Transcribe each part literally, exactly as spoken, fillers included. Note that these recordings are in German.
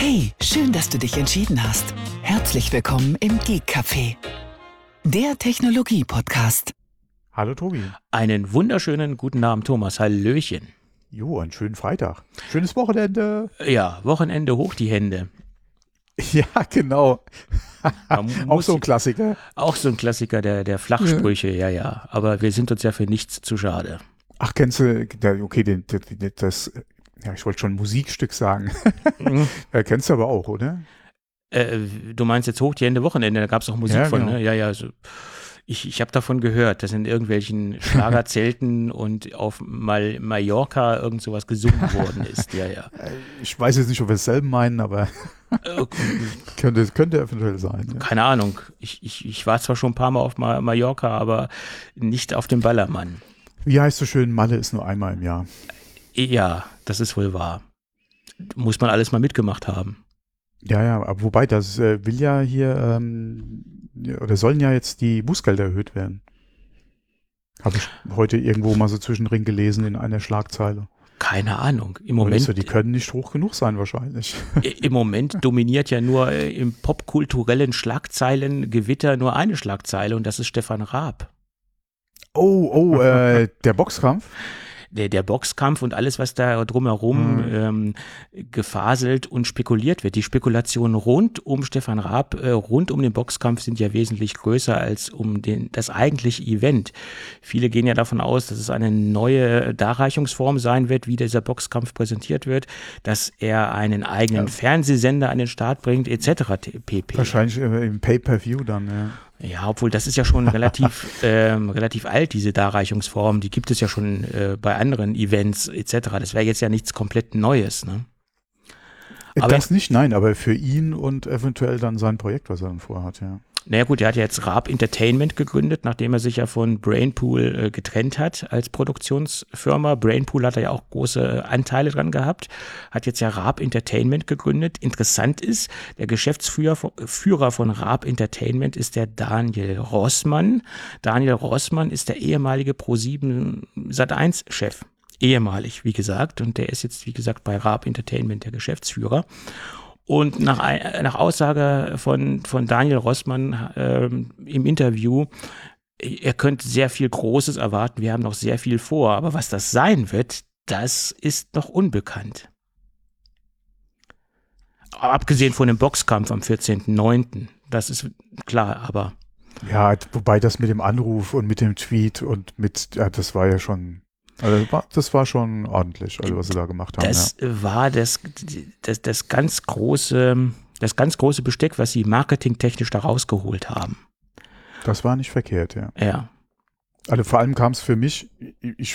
Hey, schön, dass du dich entschieden hast. Herzlich willkommen im Geek Café, der Technologie-Podcast. Hallo Tobi. Einen wunderschönen guten Abend, Thomas. Hallöchen. Jo, einen schönen Freitag. Schönes Wochenende. Ja, Wochenende hoch die Hände. Ja, genau. Auch so ein Klassiker. Auch so ein Klassiker der, der Flachsprüche, ja, ja. Aber wir sind uns ja für nichts zu schade. Ach, kennst du, okay, den, den, das, ja, ich wollte schon ein Musikstück sagen. Mhm. Ja, kennst du aber auch, oder? Äh, du meinst jetzt hoch die Hände Wochenende, da gab es auch Musik Ja, von, genau. ne? Ja, ja, so. Ich, ich habe davon gehört, dass in irgendwelchen Schlagerzelten und auf Mal Mallorca irgend sowas gesungen worden ist, ja, ja. Ich weiß jetzt nicht, ob wir dasselbe meinen, aber Äh, könnte, könnte eventuell sein. Ja. Keine Ahnung. Ich, ich, ich war zwar schon ein paar Mal auf Ma- Mallorca, aber nicht auf dem Ballermann. Wie heißt so schön, Malle ist nur einmal im Jahr. Ja, das ist wohl wahr. Muss man alles mal mitgemacht haben. Ja, ja, aber wobei, das äh, will ja hier, ähm, ja, oder sollen ja jetzt die Bußgelder erhöht werden. Habe ich heute irgendwo mal so zwischendrin gelesen in einer Schlagzeile. Keine Ahnung. Im Oder Moment, so, die können nicht hoch genug sein wahrscheinlich. im Moment dominiert ja nur äh, im popkulturellen Schlagzeilengewitter nur eine Schlagzeile und das ist Stefan Raab. Oh, oh, äh, der Boxkampf? Der, der Boxkampf und alles, was da drumherum Mhm. ähm, gefaselt und spekuliert wird. Die Spekulationen rund um Stefan Raab, äh, rund um den Boxkampf sind ja wesentlich größer als um den, das eigentliche Event. Viele gehen ja davon aus, dass es eine neue Darreichungsform sein wird, wie dieser Boxkampf präsentiert wird, dass er einen eigenen Ja. Fernsehsender an den Start bringt, et cetera pp. Wahrscheinlich äh, im Pay-Per-View dann, ja. Ja, obwohl das ist ja schon relativ ähm, relativ alt, diese Darreichungsform. Die gibt es ja schon äh, bei anderen Events et cetera. Das wäre jetzt ja nichts komplett Neues, ne? Aber Das nicht, nein, aber für ihn und eventuell dann sein Projekt, was er dann vorhat, ja. Naja gut, er hat ja jetzt Raab Entertainment gegründet, nachdem er sich ja von Brainpool äh, getrennt hat als Produktionsfirma. Brainpool hat er ja auch große Anteile dran gehabt, hat jetzt ja Raab Entertainment gegründet. Interessant ist, der Geschäftsführer Führer von Raab Entertainment ist der Daniel Rossmann. Daniel Rossmann ist der ehemalige ProSieben Sat eins Chef. Ehemalig, wie gesagt. Und der ist jetzt, wie gesagt, bei Raab Entertainment der Geschäftsführer. Und nach, nach Aussage von, von Daniel Rossmann ähm, im Interview, er könnte sehr viel Großes erwarten, wir haben noch sehr viel vor, aber was das sein wird, das ist noch unbekannt. Abgesehen von dem Boxkampf am vierzehnten neunten, das ist klar, aber... Ja, wobei das mit dem Anruf und mit dem Tweet und mit, ja, das war ja schon... Also das war schon ordentlich, also was sie da gemacht haben. Das ja. war das, das, das ganz große, das ganz große Besteck, was sie marketingtechnisch da rausgeholt haben. Das war nicht verkehrt, ja. Ja. Also vor allem kam es für mich, ich, ich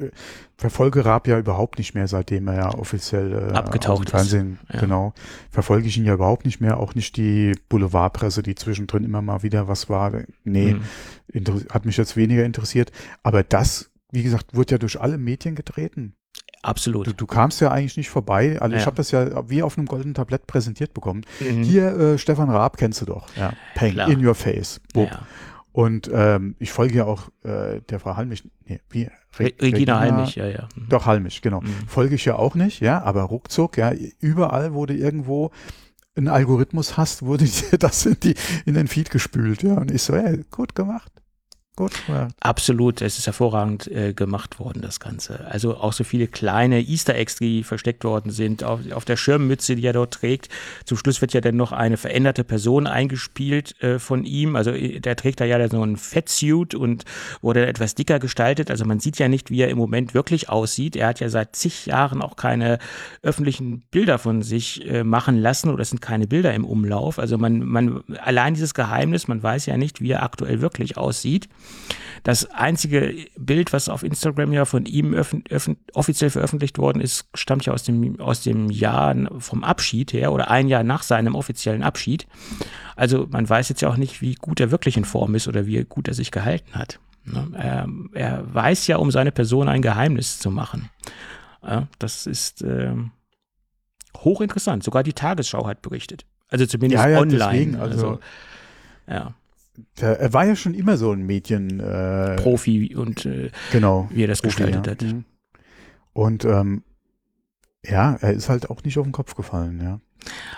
verfolge Raab ja überhaupt nicht mehr, seitdem er ja offiziell äh, Abgetaucht aus dem Fernsehen, ist. Ja. Genau, verfolge ich ihn ja überhaupt nicht mehr, auch nicht die Boulevardpresse, die zwischendrin immer mal wieder was war. Nee, Mhm. inter- hat mich jetzt weniger interessiert, aber das, wie gesagt, wurde ja durch alle Medien getreten. Absolut. Du, du kamst ja eigentlich nicht vorbei. Also Ja. ich habe das ja wie auf einem goldenen Tablett präsentiert bekommen. Mhm. Hier, äh, Stefan Raab kennst du doch. Ja. Peng, Klar. in your face. Bup. Ja. Und ähm, ich folge ja auch äh, der Frau Halmich, nee, wie? Re Regina Halmich, ja, ja. Mhm. Doch, Halmich, genau. Mhm. Folge ich ja auch nicht, ja, aber ruckzuck, ja, überall, wo du irgendwo einen Algorithmus hast, wurde dir das in, die, in den Feed gespült, ja. Und ich so, ey, gut gemacht. Gut, ja. Absolut, es ist hervorragend äh, gemacht worden, das Ganze. Also auch so viele kleine Easter Eggs, die versteckt worden sind, auf, auf der Schirmmütze, die er dort trägt. Zum Schluss wird ja dann noch eine veränderte Person eingespielt äh, von ihm. Also äh, der trägt da ja so einen Fettsuit und wurde etwas dicker gestaltet. Also man sieht ja nicht, wie er im Moment wirklich aussieht. Er hat ja seit zig Jahren auch keine öffentlichen Bilder von sich äh, machen lassen oder es sind keine Bilder im Umlauf. Also man, man, allein dieses Geheimnis, man weiß ja nicht, wie er aktuell wirklich aussieht. Das einzige Bild, was auf Instagram ja von ihm öffn- öffn- offiziell veröffentlicht worden ist, stammt ja aus dem, aus dem Jahr vom Abschied her oder ein Jahr nach seinem offiziellen Abschied. Also man weiß jetzt ja auch nicht, wie gut er wirklich in Form ist oder wie gut er sich gehalten hat. Ne? Er, er weiß ja, um seine Person ein Geheimnis zu machen. Ja, das ist ähm, hochinteressant. Sogar die Tagesschau hat berichtet. Also zumindest Ja, ja, online. deswegen, also- also ja. Der, er war ja schon immer so ein Medien äh, Profi und äh, genau, wie er das Profi, gestaltet ja. hat. Mhm. Und ähm, ja, er ist halt auch nicht auf den Kopf gefallen, ja.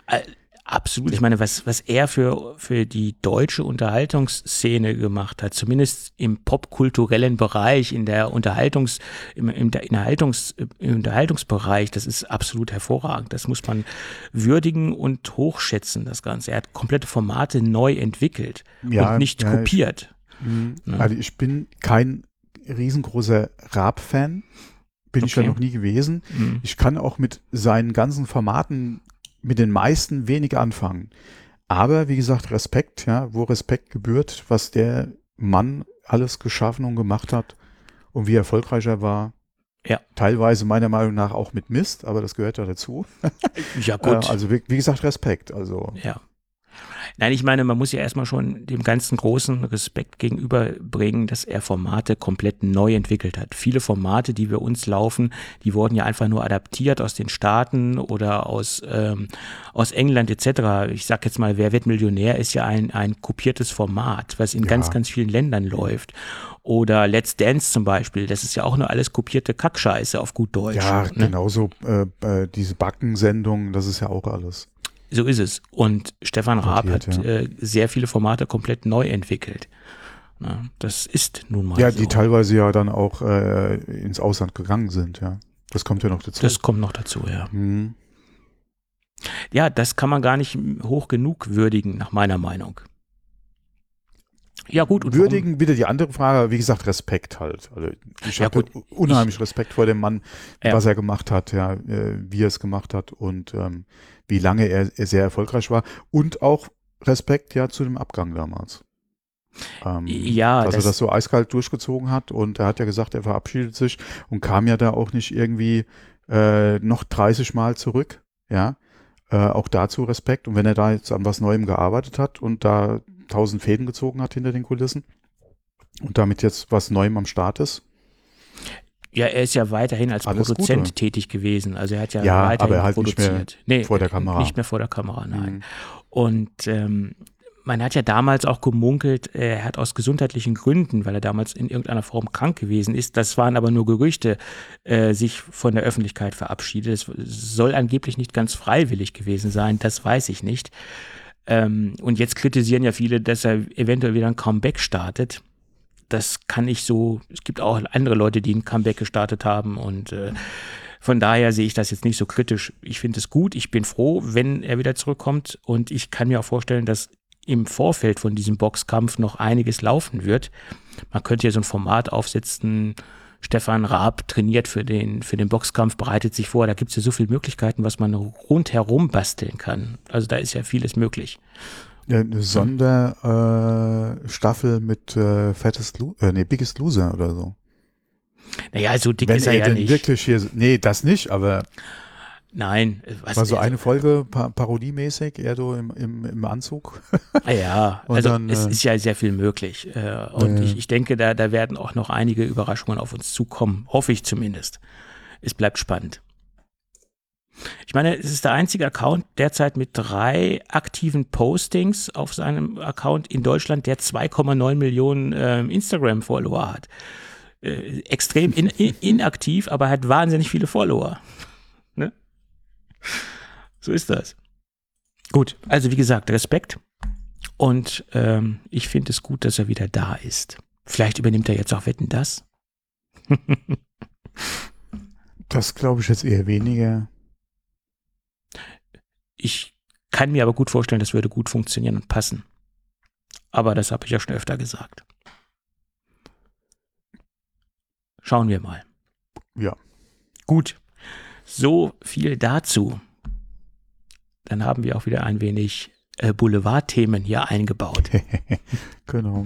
Äh, Absolut. Ich meine, was, was er für, für die deutsche Unterhaltungsszene gemacht hat, zumindest im popkulturellen Bereich, in der Unterhaltungs, im, im, der Unterhaltungs, im Unterhaltungsbereich, das ist absolut hervorragend. Das muss man würdigen und hochschätzen, das Ganze. Er hat komplette Formate neu entwickelt ja, und nicht ja, kopiert. Ich, ja. Also ich bin kein riesengroßer Raab-Fan. Bin okay. ich ja noch nie gewesen. Mhm. Ich kann auch mit seinen ganzen Formaten mit den meisten wenig anfangen. Aber wie gesagt, Respekt, ja, wo Respekt gebührt, was der Mann alles geschaffen und gemacht hat und wie erfolgreich er war. Ja. Teilweise meiner Meinung nach auch mit Mist, aber das gehört ja dazu. Ja, gut. Also wie, wie gesagt, Respekt. Also. Ja. Nein, ich meine, man muss ja erstmal schon dem ganzen großen Respekt gegenüberbringen, dass er Formate komplett neu entwickelt hat. Viele Formate, die bei uns laufen, die wurden ja einfach nur adaptiert aus den Staaten oder aus, ähm, aus England et cetera. Ich sag jetzt mal, Wer wird Millionär ist ja ein, ein kopiertes Format, was in ja. ganz, ganz vielen Ländern läuft. Oder Let's Dance zum Beispiel, das ist ja auch nur alles kopierte Kackscheiße auf gut Deutsch. Ja, ne? genauso äh, äh, diese Backensendungen, das ist ja auch alles. So ist es. Und Stefan Raab hat ja. äh, sehr viele Formate komplett neu entwickelt. Na, das ist nun mal ja, so. Ja, die teilweise ja dann auch äh, ins Ausland gegangen sind, ja. Das kommt ja noch dazu. Das kommt noch dazu, ja. Mhm. Ja, das kann man gar nicht hoch genug würdigen, nach meiner Meinung. Ja, gut. Und würdigen, warum? wieder die andere Frage, wie gesagt, Respekt halt. Also ich ja, habe unheimlich ich, Respekt vor dem Mann, ja. was er gemacht hat, ja, äh, wie er es gemacht hat und ähm, wie lange er, er sehr erfolgreich war und auch Respekt ja zu dem Abgang damals. Ähm, ja, dass das er das so eiskalt durchgezogen hat und er hat ja gesagt, er verabschiedet sich und kam ja da auch nicht irgendwie äh, noch dreißig Mal zurück, ja, äh, auch dazu Respekt und wenn er da jetzt an was Neuem gearbeitet hat und da tausend Fäden gezogen hat hinter den Kulissen und damit jetzt was Neuem am Start ist. Ja, er ist ja weiterhin als Alles Produzent Gute. tätig gewesen. Also er hat ja, ja weiterhin aber er halt produziert. Nicht mehr nee, vor der Kamera. Nicht mehr vor der Kamera, nein. Mhm. Und ähm, man hat ja damals auch gemunkelt, er hat aus gesundheitlichen Gründen, weil er damals in irgendeiner Form krank gewesen ist, das waren aber nur Gerüchte, äh, sich von der Öffentlichkeit verabschiedet. Es soll angeblich nicht ganz freiwillig gewesen sein, das weiß ich nicht. Ähm, und jetzt kritisieren ja viele, dass er eventuell wieder ein Comeback startet. Das kann ich so, es gibt auch andere Leute, die ein Comeback gestartet haben und äh, von daher sehe ich das jetzt nicht so kritisch. Ich finde es gut, ich bin froh, wenn er wieder zurückkommt und ich kann mir auch vorstellen, dass im Vorfeld von diesem Boxkampf noch einiges laufen wird. Man könnte ja so ein Format aufsetzen, Stefan Raab trainiert für den, für den Boxkampf, bereitet sich vor. Da gibt es ja so viele Möglichkeiten, was man rundherum basteln kann. Also da ist ja vieles möglich. Ja, eine Sonderstaffel äh, mit äh, Fattest Lo- äh, nee, Biggest Loser oder so. Naja, so dick Wenn ist er, er ja denn nicht. wirklich hier, nee, das nicht, aber Nein. Was war so also, eine Folge pa- parodiemäßig, eher so im, im, im Anzug. Ja, also dann, es äh, ist ja sehr viel möglich. Äh, und äh, ich, ich denke, da, da werden auch noch einige Überraschungen auf uns zukommen. Hoffe ich zumindest. Es bleibt spannend. Ich meine, es ist der einzige Account derzeit mit drei aktiven Postings auf seinem Account in Deutschland, der zwei Komma neun Millionen äh, Instagram-Follower hat. Äh, extrem in, in, inaktiv, aber hat wahnsinnig viele Follower. Ne? So ist das. Gut, also wie gesagt, Respekt. Und ähm, ich finde es gut, dass er wieder da ist. Vielleicht übernimmt er jetzt auch Wetten, das? Das glaube ich jetzt eher weniger. Ich kann mir aber gut vorstellen, das würde gut funktionieren und passen. Aber das habe ich ja schon öfter gesagt. Schauen wir mal. Ja. Gut. So viel dazu. Dann haben wir auch wieder ein wenig äh, Boulevardthemen hier eingebaut. Genau.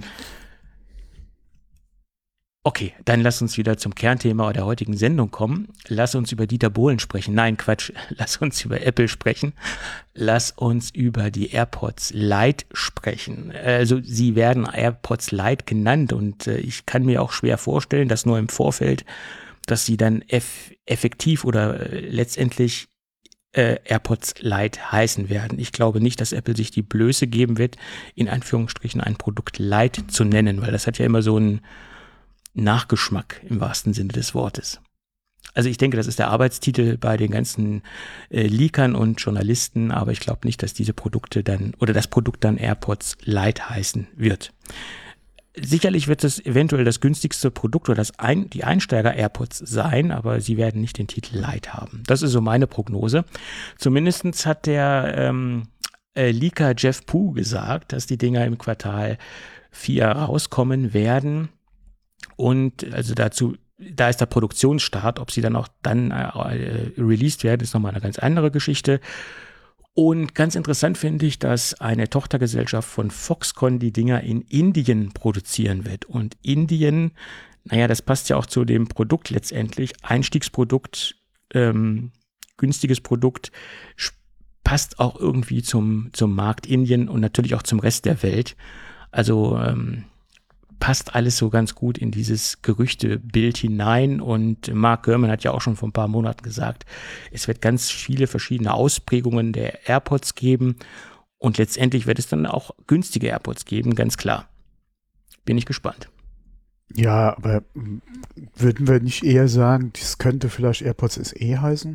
Okay, dann lass uns wieder zum Kernthema der heutigen Sendung kommen. Lass uns über Dieter Bohlen sprechen. Nein, Quatsch. Lass uns über Apple sprechen. Lass uns über die AirPods Lite sprechen. Also sie werden AirPods Lite genannt und äh, ich kann mir auch schwer vorstellen, dass nur im Vorfeld, dass sie dann eff- effektiv oder äh, letztendlich äh, AirPods Lite heißen werden. Ich glaube nicht, dass Apple sich die Blöße geben wird, in Anführungsstrichen ein Produkt Lite zu nennen, weil das hat ja immer so einen Nachgeschmack im wahrsten Sinne des Wortes. Also ich denke, das ist der Arbeitstitel bei den ganzen äh, Leakern und Journalisten, aber ich glaube nicht, dass diese Produkte dann oder das Produkt dann AirPods Lite heißen wird. Sicherlich wird es eventuell das günstigste Produkt oder das ein, die Einsteiger-AirPods sein, aber sie werden nicht den Titel Lite haben. Das ist so meine Prognose. Zumindest hat der ähm, äh, Leaker Jeff Pugh gesagt, dass die Dinger im Quartal vier rauskommen werden. Und also dazu, da ist der Produktionsstart, ob sie dann auch dann äh, released werden, ist nochmal eine ganz andere Geschichte. Und ganz interessant finde ich, dass eine Tochtergesellschaft von Foxconn die Dinger in Indien produzieren wird. Und Indien, naja, das passt ja auch zu dem Produkt letztendlich. Einstiegsprodukt, ähm, günstiges Produkt, passt auch irgendwie zum, zum Markt Indien und natürlich auch zum Rest der Welt. Also ähm, passt alles so ganz gut in dieses Gerüchtebild hinein und Mark Gurman hat ja auch schon vor ein paar Monaten gesagt, es wird ganz viele verschiedene Ausprägungen der AirPods geben und letztendlich wird es dann auch günstige AirPods geben, ganz klar. Bin ich gespannt. Ja, aber würden wir nicht eher sagen, das könnte vielleicht AirPods S E heißen?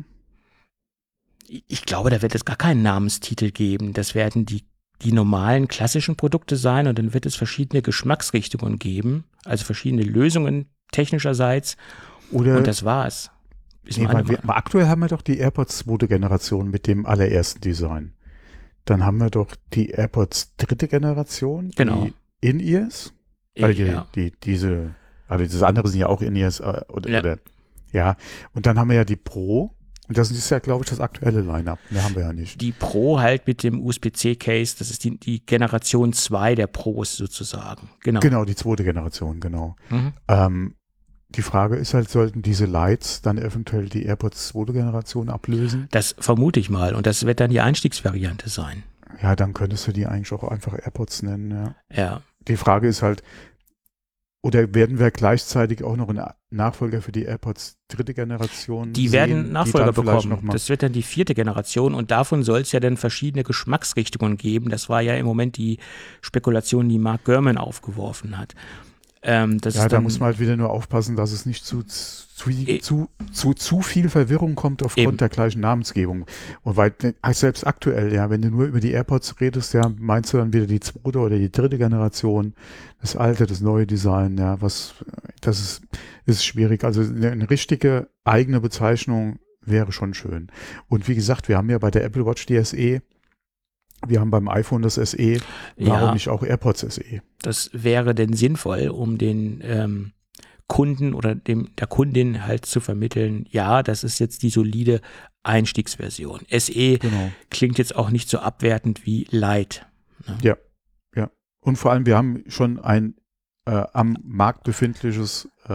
Ich glaube, da wird es gar keinen Namenstitel geben. Das werden die die normalen klassischen Produkte sein und dann wird es verschiedene Geschmacksrichtungen geben, also verschiedene Lösungen technischerseits Oder und das war's. Nee, weil wir, aktuell haben wir doch die AirPods zweite Generation mit dem allerersten Design. Dann haben wir doch die AirPods dritte Generation, genau. Die In-Ears. Weil die, ja. die, diese, also diese andere sind ja auch In-Ears. Äh, oder, ja. oder, ja, und dann haben wir ja die Pro. Und das ist ja, glaube ich, das aktuelle Line-Up. Mehr haben wir ja nicht. Die Pro halt mit dem U S B C Case, das ist die, die Generation zwei der Pros sozusagen. Genau, genau die zweite Generation, genau. Mhm. Ähm, die Frage ist halt, sollten diese Lights dann eventuell die AirPods zweite Generation ablösen? Das vermute ich mal. Und das wird dann die Einstiegsvariante sein. Ja, dann könntest du die eigentlich auch einfach AirPods nennen. Ja. Ja. Die Frage ist halt, oder werden wir gleichzeitig auch noch einen Nachfolger für die AirPods dritte Generation Die sehen, werden Nachfolger die bekommen. Das wird dann die vierte Generation und davon soll es ja dann verschiedene Geschmacksrichtungen geben. Das war ja im Moment die Spekulation, die Mark Gurman aufgeworfen hat. Ähm, das ja, ist da dann, muss man halt wieder nur aufpassen, dass es nicht zu, zu, e- zu, zu, zu viel Verwirrung kommt aufgrund eben. der gleichen Namensgebung. Und weil selbst aktuell, ja, wenn du nur über die AirPods redest, ja, meinst du dann wieder die zweite oder die dritte Generation, das alte, das neue Design, ja, was, das ist, ist schwierig. Also eine, eine richtige eigene Bezeichnung wäre schon schön. Und wie gesagt, wir haben ja bei der Apple Watch die S E, wir haben beim iPhone das S E, warum Ja. nicht auch AirPods S E? Das wäre denn sinnvoll, um den ähm, Kunden oder dem der Kundin halt zu vermitteln, ja, das ist jetzt die solide Einstiegsversion. S E Genau. klingt jetzt auch nicht so abwertend wie Lite. Ne? Ja, ja. Und vor allem, wir haben schon ein äh, am Markt befindliches äh,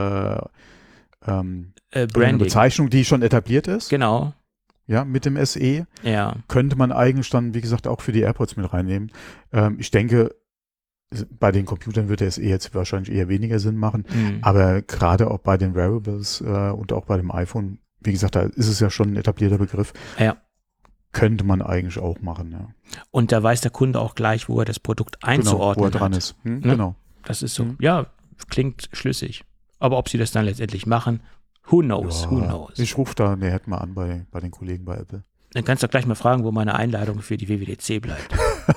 ähm, Äh, eine Branding. Bezeichnung, die schon etabliert ist. Genau, Ja, mit dem S E ja. könnte man eigentlich dann, wie gesagt, auch für die AirPods mit reinnehmen. Ähm, ich denke, bei den Computern wird der S E jetzt wahrscheinlich eher weniger Sinn machen, Mhm. aber gerade auch bei den Wearables äh, und auch bei dem iPhone, wie gesagt, da ist es ja schon ein etablierter Begriff, Ja. könnte man eigentlich auch machen, ja. Und da weiß der Kunde auch gleich, wo er das Produkt Genau, wo einzuordnen er dran hat. ist. Hm, Ne? Genau. Das ist so, Mhm. ja, klingt schlüssig. Aber ob sie das dann letztendlich machen, who knows, Ja, who knows. Ich rufe da nachher mal an bei, bei den Kollegen bei Apple. Dann kannst du gleich mal fragen, wo meine Einladung für die W W D C bleibt.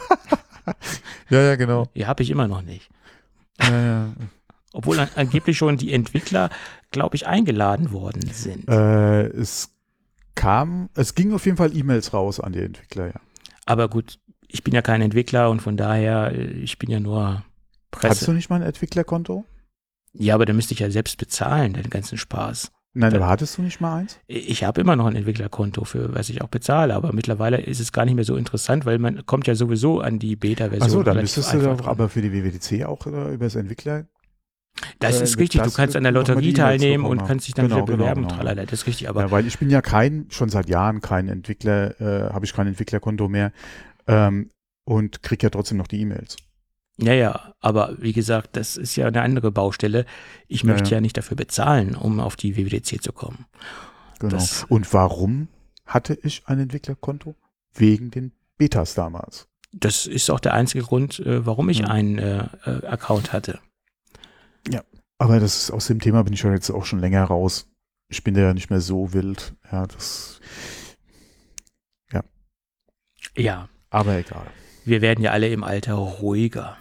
Ja, ja, genau. Die habe ich immer noch nicht. Ja, ja. Obwohl an, angeblich schon die Entwickler, glaube ich, eingeladen worden sind. Äh, es kam, es ging auf jeden Fall E-Mails raus an die Entwickler, ja. Aber gut, ich bin ja kein Entwickler und von daher, äh, ich bin ja nur Presse. Hast du nicht mal ein Entwicklerkonto? Ja, aber da müsste ich ja selbst bezahlen, den ganzen Spaß. Nein, Da- aber hattest du nicht mal eins? Ich habe immer noch ein Entwicklerkonto, für was ich auch bezahle, aber mittlerweile ist es gar nicht mehr so interessant, weil man kommt ja sowieso an die Beta-Version. Achso, dann relativ müsstest du einfach doch dran. aber für die W W D C auch äh, über das Entwickler. Das äh, ist richtig, das du kannst an der nochmal die Lotterie E-Mails teilnehmen bekommen und haben. kannst dich dann Genau, wieder genau, bewerben, genau. tralala, das ist richtig, aber Ja, weil ich bin ja kein, schon seit Jahren kein Entwickler, äh, habe ich kein Entwicklerkonto mehr ähm, und krieg ja trotzdem noch die E-Mails. ja, ja, aber wie gesagt, das ist ja eine andere Baustelle. Ich Ja, möchte ja. ja nicht dafür bezahlen, um auf die W W D C zu kommen. Genau. Das- Und warum hatte ich ein Entwicklerkonto? Wegen den Betas damals. Das ist auch der einzige Grund, äh, warum ich Ja. einen äh, äh, Account hatte. Aber das ist, aus dem Thema bin ich ja jetzt auch schon länger raus. ich bin da ja nicht mehr so wild. Ja, das, ja. Ja. Aber egal. Wir werden ja alle im Alter ruhiger.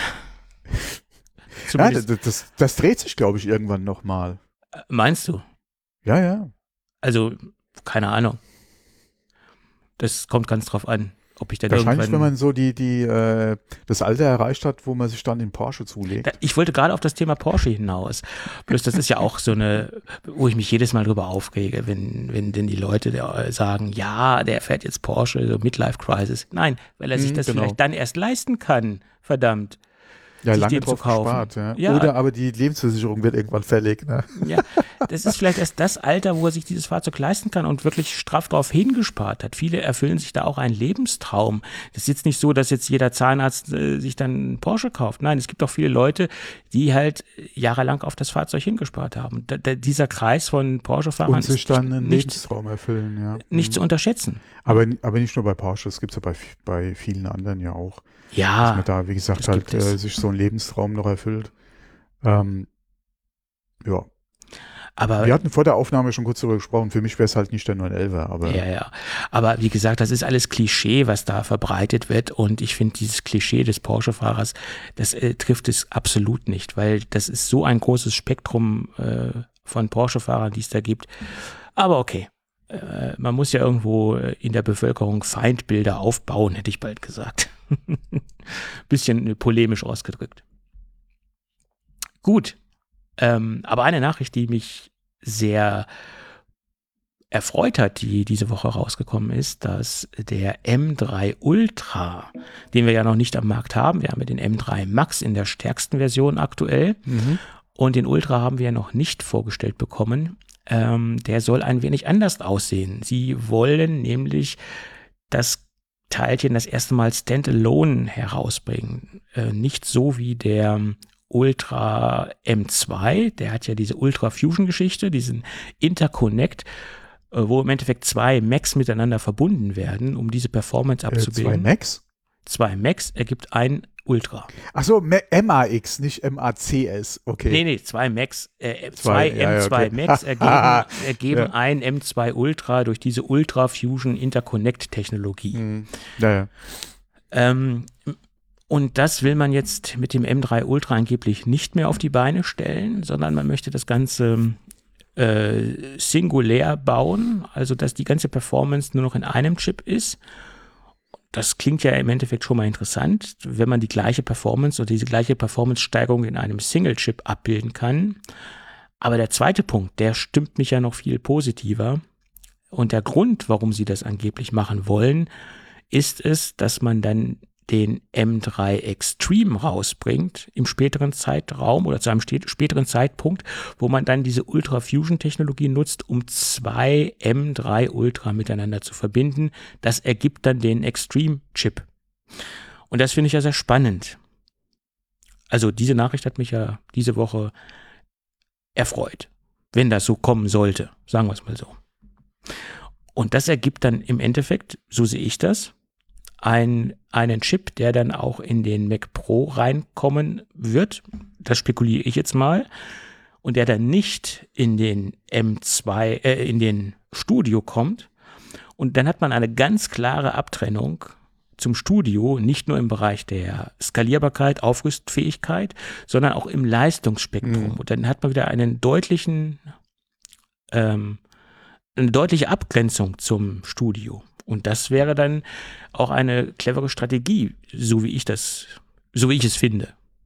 Ja, das, das, das dreht sich, glaube ich, irgendwann nochmal. Meinst du? Ja, ja. Also, keine Ahnung. Das kommt ganz drauf an, ob ich dann Wahrscheinlich, irgendwann... wenn man so die, die, äh, das Alter erreicht hat, wo man sich dann in Porsche zulegt. Da, ich wollte gerade auf das Thema Porsche hinaus. Bloß das ist ja auch so eine, wo ich mich jedes Mal drüber aufrege, wenn, wenn denn die Leute da sagen, ja, der fährt jetzt Porsche, so Midlife Crisis. Nein, weil er sich Mhm, das genau. vielleicht dann erst leisten kann. Verdammt. Ja, sich lange den zu drauf kaufen. gespart, ja. Ja. Oder aber die Lebensversicherung wird irgendwann fällig, ne? Ja, das ist vielleicht erst das Alter, wo er sich dieses Fahrzeug leisten kann und wirklich straff drauf hingespart hat. Viele erfüllen sich da auch einen Lebenstraum. Das ist jetzt nicht so, dass jetzt jeder Zahnarzt äh, sich dann einen Porsche kauft. Nein, es gibt auch viele Leute, die halt jahrelang auf das Fahrzeug hingespart haben. Da, da, dieser Kreis von Porsche-Fahrern Und sich ist dann einen nicht, Lebenstraum erfüllen, ja. nicht Mhm. zu unterschätzen. Aber, aber nicht nur bei Porsche, das gibt es ja bei, bei vielen anderen ja auch. Dass Ja, man da, wie gesagt, das halt gibt es. äh, sich so einen Lebenstraum noch erfüllt. Ähm, ja. aber Wir hatten vor der Aufnahme schon kurz darüber gesprochen, für mich wäre es halt nicht der neun elfer, aber Ja, ja. Aber wie gesagt, das ist alles Klischee, was da verbreitet wird. Und ich finde, dieses Klischee des Porsche-Fahrers, das äh, trifft es absolut nicht, weil das ist so ein großes Spektrum äh, von Porsche-Fahrern, die es da gibt. Aber okay. Äh, man muss ja irgendwo in der Bevölkerung Feindbilder aufbauen, hätte ich bald gesagt. Bisschen polemisch ausgedrückt. Gut. Ähm, aber eine Nachricht, die mich sehr erfreut hat, die diese Woche rausgekommen ist, dass der M drei Ultra, den wir ja noch nicht am Markt haben, wir haben ja den M drei Max in der stärksten Version aktuell mhm. und den Ultra haben wir ja noch nicht vorgestellt bekommen. Ähm, der soll ein wenig anders aussehen. Sie wollen nämlich das Teilchen das erste Mal standalone herausbringen. Äh, nicht so wie der Ultra M zwei, der hat ja diese Ultra Fusion Geschichte, diesen Interconnect, äh, wo im Endeffekt zwei Macs miteinander verbunden werden, um diese Performance äh, abzubilden. zwei Macs? Zwei Macs ergibt ein Ultra. Ach so, M A X, nicht M A C S, okay. Nee, nee, zwei Macs, äh, Zwei, zwei ja, M zwei ja, okay. Macs ergeben, ergeben Ja. ein M zwei Ultra durch diese Ultra Fusion Interconnect Technologie. Mhm. Ja, ja. Ähm, und das will man jetzt mit dem M drei Ultra angeblich nicht mehr auf die Beine stellen, sondern man möchte das Ganze äh, singulär bauen, also dass die ganze Performance nur noch in einem Chip ist. Das klingt ja im Endeffekt schon mal interessant, wenn man die gleiche Performance oder diese gleiche Performance-Steigerung in einem Single-Chip abbilden kann. Aber der zweite Punkt, der stimmt mich ja noch viel positiver. Und der Grund, warum sie das angeblich machen wollen, ist es, dass man dann den M drei Extreme rausbringt im späteren Zeitraum oder zu einem späteren Zeitpunkt, wo man dann diese Ultra Fusion Technologie nutzt, um zwei M drei Ultra miteinander zu verbinden. Das ergibt dann den Extreme Chip. Und das finde ich ja sehr spannend. Also diese Nachricht hat mich ja diese Woche erfreut, wenn das so kommen sollte, sagen wir es mal so. Und das ergibt dann im Endeffekt, so sehe ich das, Ein, einen Chip, der dann auch in den Mac Pro reinkommen wird, das spekuliere ich jetzt mal, und der dann nicht in den M zwei, äh, in den Studio kommt. Und dann hat man eine ganz klare Abtrennung zum Studio, nicht nur im Bereich der Skalierbarkeit, Aufrüstfähigkeit, sondern auch im Leistungsspektrum. Mhm. Und dann hat man wieder einen deutlichen, ähm, eine deutliche Abgrenzung zum Studio. Und das wäre dann auch eine clevere Strategie, so wie ich das, so wie ich es finde.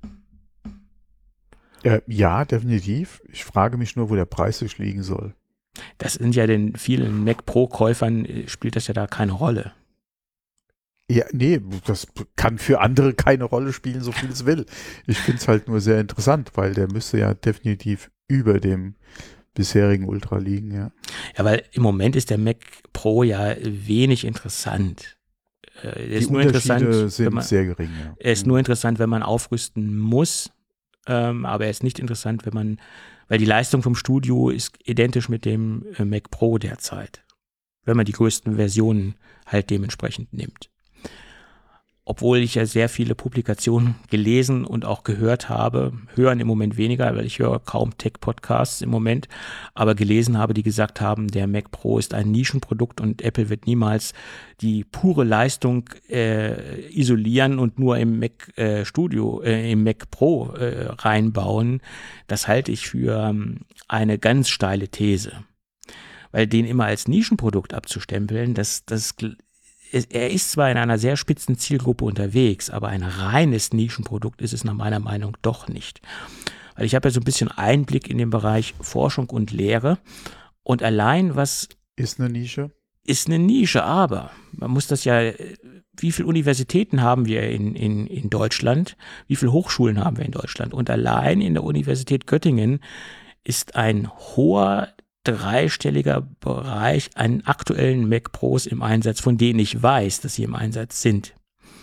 Äh, ja, definitiv. Ich frage mich nur, wo der Preis sich liegen soll. Das sind ja den vielen Mac Pro-Käufern, äh, spielt das ja da keine Rolle. Ja, nee, das kann für andere keine Rolle spielen, so viel es will. Ich finde es halt nur sehr interessant, weil der müsste ja definitiv über dem bisherigen Ultra liegen, ja. Ja, weil im Moment ist der Mac Pro ja wenig interessant. Äh, er Die ist nur Unterschiede interessant, sind wenn man, sehr gering, ja. er ist nur interessant, wenn man aufrüsten muss, ähm, aber er ist nicht interessant, wenn man, weil die Leistung vom Studio ist identisch mit dem äh, Mac Pro derzeit, wenn man die größten Versionen halt dementsprechend nimmt. obwohl ich ja sehr viele Publikationen gelesen und auch gehört habe, hören im Moment weniger, weil ich höre kaum Tech-Podcasts im Moment, aber gelesen habe, die gesagt haben, der Mac Pro ist ein Nischenprodukt und Apple wird niemals die pure Leistung äh, isolieren und nur im Mac äh, Studio, äh, im Mac Pro äh, reinbauen. Das halte ich für ähm, eine ganz steile These. Weil den immer als Nischenprodukt abzustempeln, das, das er ist zwar in einer sehr spitzen Zielgruppe unterwegs, aber ein reines Nischenprodukt ist es nach meiner Meinung doch nicht. Weil ich habe ja so ein bisschen Einblick in den Bereich Forschung und Lehre und allein was... Ist eine Nische? Ist eine Nische, aber man muss das ja... Wie viele Universitäten haben wir in, in, in Deutschland? Wie viele Hochschulen haben wir in Deutschland? Und allein in der Universität Göttingen ist ein hoher dreistelliger Bereich an aktuellen Mac Pros im Einsatz, von denen ich weiß, dass sie im Einsatz sind.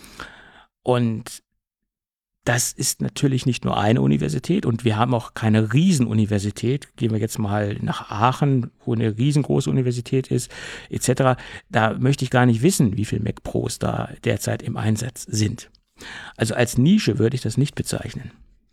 Und das ist natürlich nicht nur eine Universität und wir haben auch keine Riesenuniversität. Gehen wir jetzt mal nach Aachen, wo eine riesengroße Universität ist, et cetera. Da möchte ich gar nicht wissen, wie viele Mac Pros da derzeit im Einsatz sind. Also als Nische würde ich das nicht bezeichnen.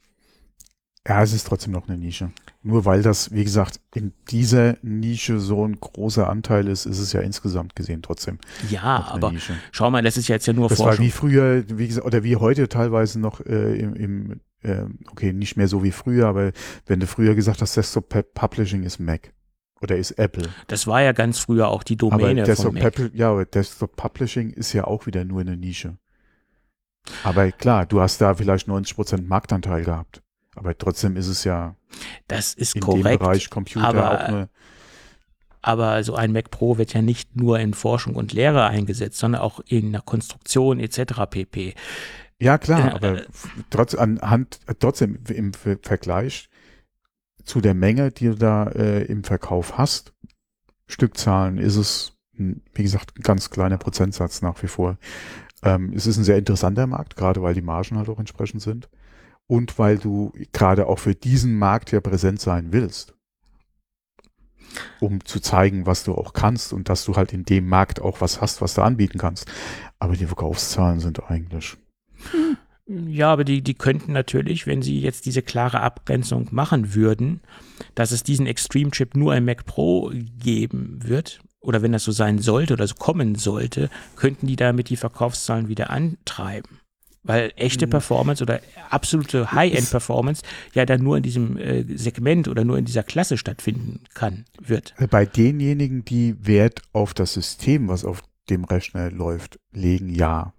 Ja, es ist trotzdem noch eine Nische. Nur weil das, wie gesagt, in dieser Nische so ein großer Anteil ist, ist es ja insgesamt gesehen trotzdem. Ja, aber Nische. Schau mal, das ist jetzt ja nur das Forschung. Das war wie früher, wie gesagt, oder wie heute teilweise noch äh, im, im äh, okay, nicht mehr so wie früher, aber wenn du früher gesagt hast, Desktop Publishing ist Mac oder ist Apple. Das war ja ganz früher auch die Domäne aber von Mac. Ja, aber Desktop Publishing ist ja auch wieder nur eine Nische. Aber klar, du hast da vielleicht neunzig Prozent Marktanteil gehabt. Aber trotzdem ist es ja das ist in korrekt, dem Bereich Computer aber, auch eine. Aber so ein Mac Pro wird ja nicht nur in Forschung und Lehre eingesetzt, sondern auch in der Konstruktion et cetera pp. Ja klar, äh, aber trotz, anhand, trotzdem im Vergleich zu der Menge, die du da äh, im Verkauf hast, Stückzahlen, ist es, wie gesagt, ein ganz kleiner Prozentsatz nach wie vor. Ähm, es ist ein sehr interessanter Markt, gerade weil die Margen halt auch entsprechend sind. Und weil du gerade auch für diesen Markt ja präsent sein willst, um zu zeigen, was du auch kannst und dass du halt in dem Markt auch was hast, was du anbieten kannst. Aber die Verkaufszahlen sind eigentlich... Ja, aber die, die könnten natürlich, wenn sie jetzt diese klare Abgrenzung machen würden, dass es diesen Extreme-Chip nur im Mac Pro geben wird, oder wenn das so sein sollte oder so kommen sollte, könnten die damit die Verkaufszahlen wieder antreiben. Weil echte Performance oder absolute High-End-Performance ja dann nur in diesem äh, Segment oder nur in dieser Klasse stattfinden kann, wird. Bei denjenigen, die Wert auf das System, was auf dem Rechner läuft, legen, ja.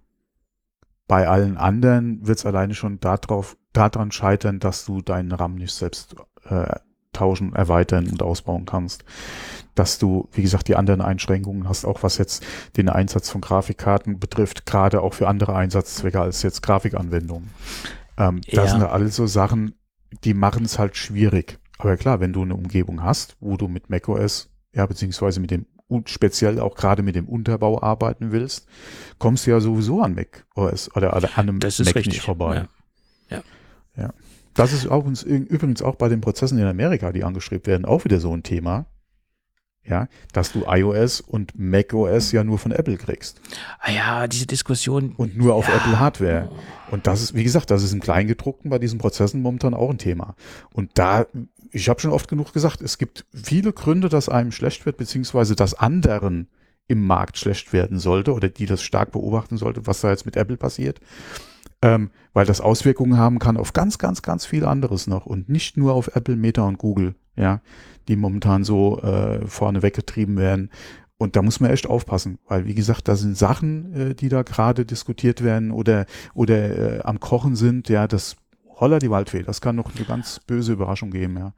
Bei allen anderen wird es alleine schon darauf, daran scheitern, dass du deinen RAM nicht selbst äh, tauschen, erweitern und ausbauen kannst. Dass du, wie gesagt, die anderen Einschränkungen hast, auch was jetzt den Einsatz von Grafikkarten betrifft, gerade auch für andere Einsatzzwecke als jetzt Grafikanwendungen. Ähm, ja. Das sind alles so Sachen, die machen es halt schwierig. Aber klar, wenn du eine Umgebung hast, wo du mit macOS, ja, beziehungsweise mit dem, speziell auch gerade mit dem Unterbau arbeiten willst, kommst du ja sowieso an macOS oder an einem das ist Mac richtig. nicht vorbei. Ja. Ja. ja. Das ist auch uns, übrigens auch bei den Prozessen in Amerika, die angestrebt werden, auch wieder so ein Thema. Ja, dass du iOS und macOS ja nur von Apple kriegst. Ah ja, diese Diskussion. Und nur auf ja. Apple Hardware. Und das ist, wie gesagt, das ist im Kleingedruckten bei diesen Prozessen momentan auch ein Thema. Und da, ich habe schon oft genug gesagt, es gibt viele Gründe, dass einem schlecht wird, beziehungsweise dass anderen im Markt schlecht werden sollte oder die das stark beobachten sollte, was da jetzt mit Apple passiert. Ähm, weil das Auswirkungen haben kann auf ganz, ganz, ganz viel anderes noch und nicht nur auf Apple, Meta und Google, ja, die momentan so äh, vorne weggetrieben werden. Und da muss man echt aufpassen, weil wie gesagt, da sind Sachen, äh, die da gerade diskutiert werden oder oder äh, am Kochen sind, ja, das holla die Waldfee, das kann noch eine ganz böse Überraschung geben, ja.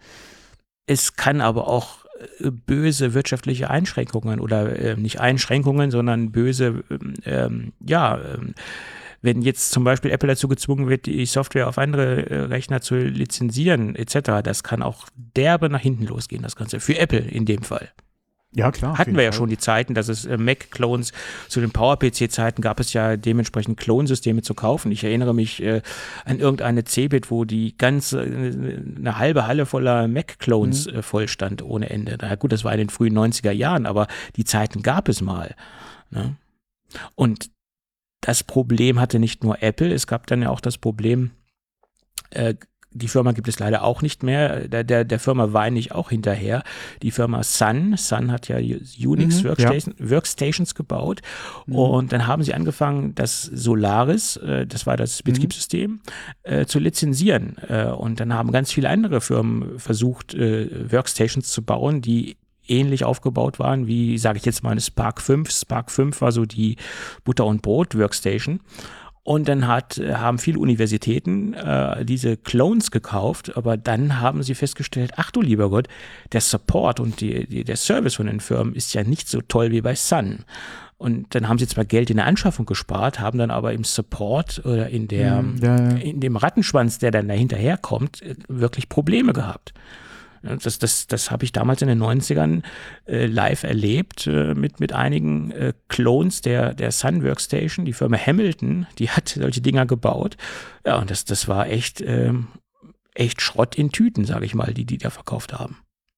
Es kann aber auch böse wirtschaftliche Einschränkungen oder äh, nicht Einschränkungen, sondern böse, ähm, ja, ähm, wenn jetzt zum Beispiel Apple dazu gezwungen wird, die Software auf andere äh, Rechner zu lizenzieren et cetera, das kann auch derbe nach hinten losgehen, das Ganze. Für Apple in dem Fall. Ja, klar. Hatten wir ja Fall. schon die Zeiten, dass es äh, Mac-Clones, zu den Power-P C-Zeiten gab es ja dementsprechend Klonsysteme zu kaufen. Ich erinnere mich äh, an irgendeine Cebit, wo die ganze, äh, eine halbe Halle voller Mac-Clones mhm. äh, voll stand ohne Ende. Na gut, das war in den frühen neunziger Jahren, aber die Zeiten gab es mal. Ne? Und das Problem hatte nicht nur Apple, es gab dann ja auch das Problem, äh, die Firma gibt es leider auch nicht mehr. Der, der, der Firma weine ich auch hinterher. Die Firma Sun. Sun hat ja Unix mhm, Workstation, ja. Workstations gebaut. Mhm. Und dann haben sie angefangen, das Solaris, äh, das war das Betriebssystem, mhm. äh, zu lizenzieren. Äh, und dann haben ganz viele andere Firmen versucht, äh, Workstations zu bauen, die ähnlich aufgebaut waren wie, sage ich jetzt mal, eine Spark fünf. Spark fünf war so die Butter- und Brot-Workstation. Und dann hat, haben viele Universitäten äh, diese Clones gekauft, aber dann haben sie festgestellt, ach du lieber Gott, der Support und die, die, der Service von den Firmen ist ja nicht so toll wie bei Sun. Und dann haben sie zwar Geld in der Anschaffung gespart, haben dann aber im Support oder in, der, mm, ja, ja. in dem Rattenschwanz, der dann dahinterherkommt, wirklich Probleme gehabt. Das, das, das habe ich damals in den neunzigern äh, live erlebt äh, mit, mit einigen äh, Clones der, der Sun Workstation. Die Firma Hamilton, die hat solche Dinger gebaut. Ja, und das, das war echt, äh, echt Schrott in Tüten, sage ich mal, die die da verkauft haben.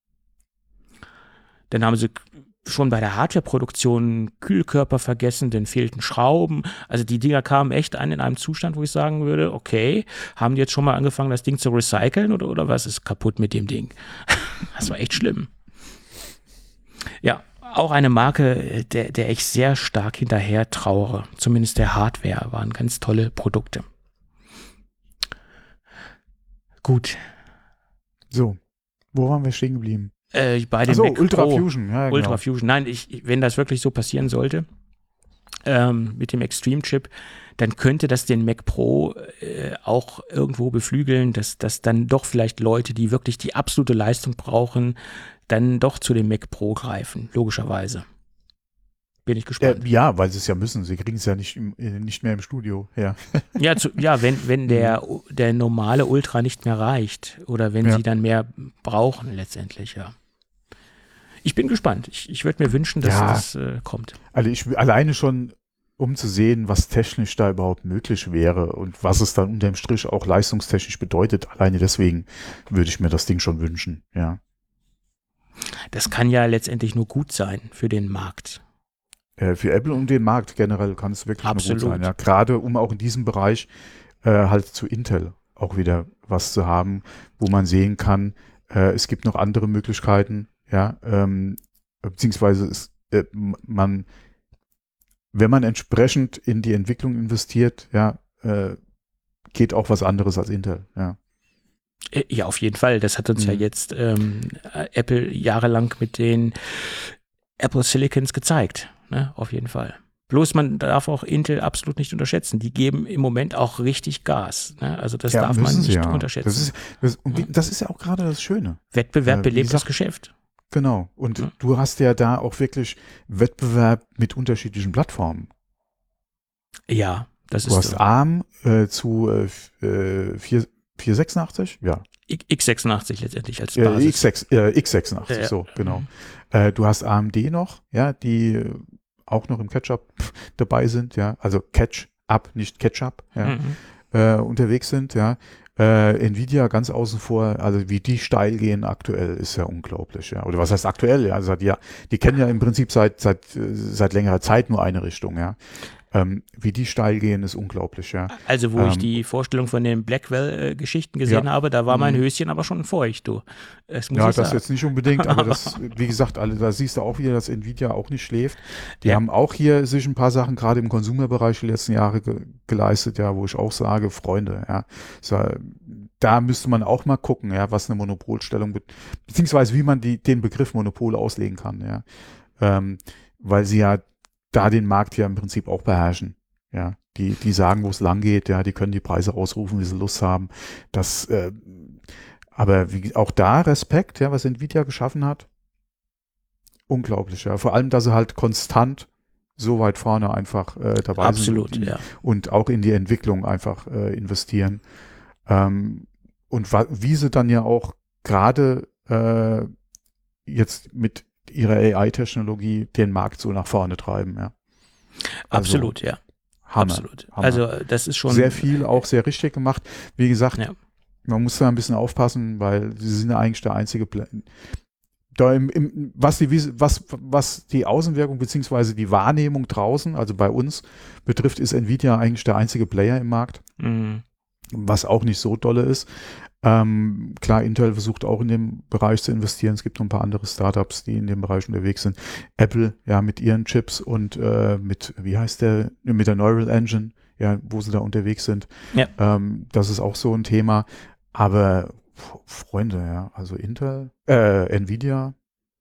Dann haben sie schon bei der Hardwareproduktion Kühlkörper vergessen, dann fehlten Schrauben. Also die Dinger kamen echt an in einem Zustand, wo ich sagen würde, okay, haben die jetzt schon mal angefangen, das Ding zu recyceln oder, oder was ist kaputt mit dem Ding? Das war echt schlimm. Ja, auch eine Marke, der, der ich sehr stark hinterher trauere. Zumindest der Hardware waren ganz tolle Produkte. Gut. So, wo waren wir stehen geblieben? Äh, bei den Ach so, Mac Ultra Pro. Fusion. Ja, Ultra genau. Fusion. Nein, ich, wenn das wirklich so passieren sollte, ähm, mit dem Extreme-Chip, dann könnte das den Mac Pro äh, auch irgendwo beflügeln, dass, dass dann doch vielleicht Leute, die wirklich die absolute Leistung brauchen, dann doch zu dem Mac Pro greifen, logischerweise. Bin ich gespannt. Äh, ja, weil sie es ja müssen. Sie kriegen es ja nicht, im, nicht mehr im Studio. Ja, ja, zu, ja wenn, wenn der, der normale Ultra nicht mehr reicht oder wenn ja. sie dann mehr brauchen letztendlich, ja. Ich bin gespannt. Ich, ich würde mir wünschen, dass ja. das äh, kommt. Also ich alleine schon, um zu sehen, was technisch da überhaupt möglich wäre und was es dann unterm Strich auch leistungstechnisch bedeutet, alleine deswegen würde ich mir das Ding schon wünschen, ja. Das kann ja letztendlich nur gut sein für den Markt. Äh, für Apple und den Markt generell kann es wirklich Absolut. nur gut sein, ja. Gerade um auch in diesem Bereich äh, halt zu Intel auch wieder was zu haben, wo man sehen kann, äh, es gibt noch andere Möglichkeiten, ja, ähm, beziehungsweise ist, äh, man, wenn man entsprechend in die Entwicklung investiert, ja, äh, geht auch was anderes als Intel, ja. Ja, auf jeden Fall. Das hat uns mhm. ja jetzt ähm, Apple jahrelang mit den Apple Silicons gezeigt, ne? Auf jeden Fall. Bloß man darf auch Intel absolut nicht unterschätzen. Die geben im Moment auch richtig Gas. Ne? Also das ja, darf man nicht ja. unterschätzen. Das ist, das, und wie, das ist ja auch gerade das Schöne. Wettbewerb äh, belebt das gesagt, Geschäft. Genau. Und ja. du hast ja da auch wirklich Wettbewerb mit unterschiedlichen Plattformen. Ja, das du ist hast so. ARM äh, zu äh, vier sechsundachtzig, ja. x sechsundachtzig letztendlich als Basis. Basis. X sechs, äh, x sechsundachtzig, ja, so, genau. Mhm. Äh, du hast A M D noch, ja, die auch noch im Catch-up dabei sind, ja, also Catch-up, nicht Catch-up, ja, mhm. äh, unterwegs sind, ja. Äh, Nvidia ganz außen vor, also wie die steil gehen aktuell, ist ja unglaublich, ja. Oder was heißt aktuell, ja, also die, die kennen ja im Prinzip seit, seit, seit längerer Zeit nur eine Richtung, ja. Ähm, wie die steil gehen, ist unglaublich, ja. Also wo ähm, ich die Vorstellung von den Blackwell-Geschichten gesehen ja. habe, da war mein Höschen aber schon feucht, du. Das muss ja, ich das sagen. jetzt nicht unbedingt, aber das, wie gesagt, alle, da siehst du auch wieder, dass Nvidia auch nicht schläft. Die ja. haben auch hier sich ein paar Sachen gerade im Konsumerbereich die letzten Jahre ge geleistet, ja, wo ich auch sage, Freunde, ja, so, da müsste man auch mal gucken, ja, was eine Monopolstellung, be beziehungsweise wie man die, den Begriff Monopol auslegen kann, ja, ähm, weil sie ja da den Markt ja im Prinzip auch beherrschen. Ja, die, die sagen, wo es lang geht, ja, die können die Preise ausrufen, wie sie Lust haben. Das, äh, aber wie, auch da Respekt, ja, was Nvidia geschaffen hat. Unglaublich, ja. Vor allem, dass sie halt konstant so weit vorne einfach äh, dabei Absolut, sind und, ja. und auch in die Entwicklung einfach äh, investieren. Ähm, und wie sie dann ja auch gerade äh, jetzt mit ihrer A I-Technologie den Markt so nach vorne treiben, ja. Also, absolut, ja. Hammer, absolut. Hammer. Also das ist schon sehr viel, auch sehr richtig gemacht. Wie gesagt, ja. man muss da ein bisschen aufpassen, weil sie sind ja eigentlich der einzige, Pla da im, im, was, die, was, was die Außenwirkung beziehungsweise die Wahrnehmung draußen, also bei uns betrifft, ist Nvidia eigentlich der einzige Player im Markt, mhm. was auch nicht so dolle ist. Ähm, klar, Intel versucht auch in dem Bereich zu investieren. Es gibt noch ein paar andere Startups, die in dem Bereich unterwegs sind. Apple, ja, mit ihren Chips und äh, mit, wie heißt der, mit der Neural Engine, ja, wo sie da unterwegs sind. Ja. Ähm, das ist auch so ein Thema. Aber Freunde, ja, also Intel, äh, Nvidia.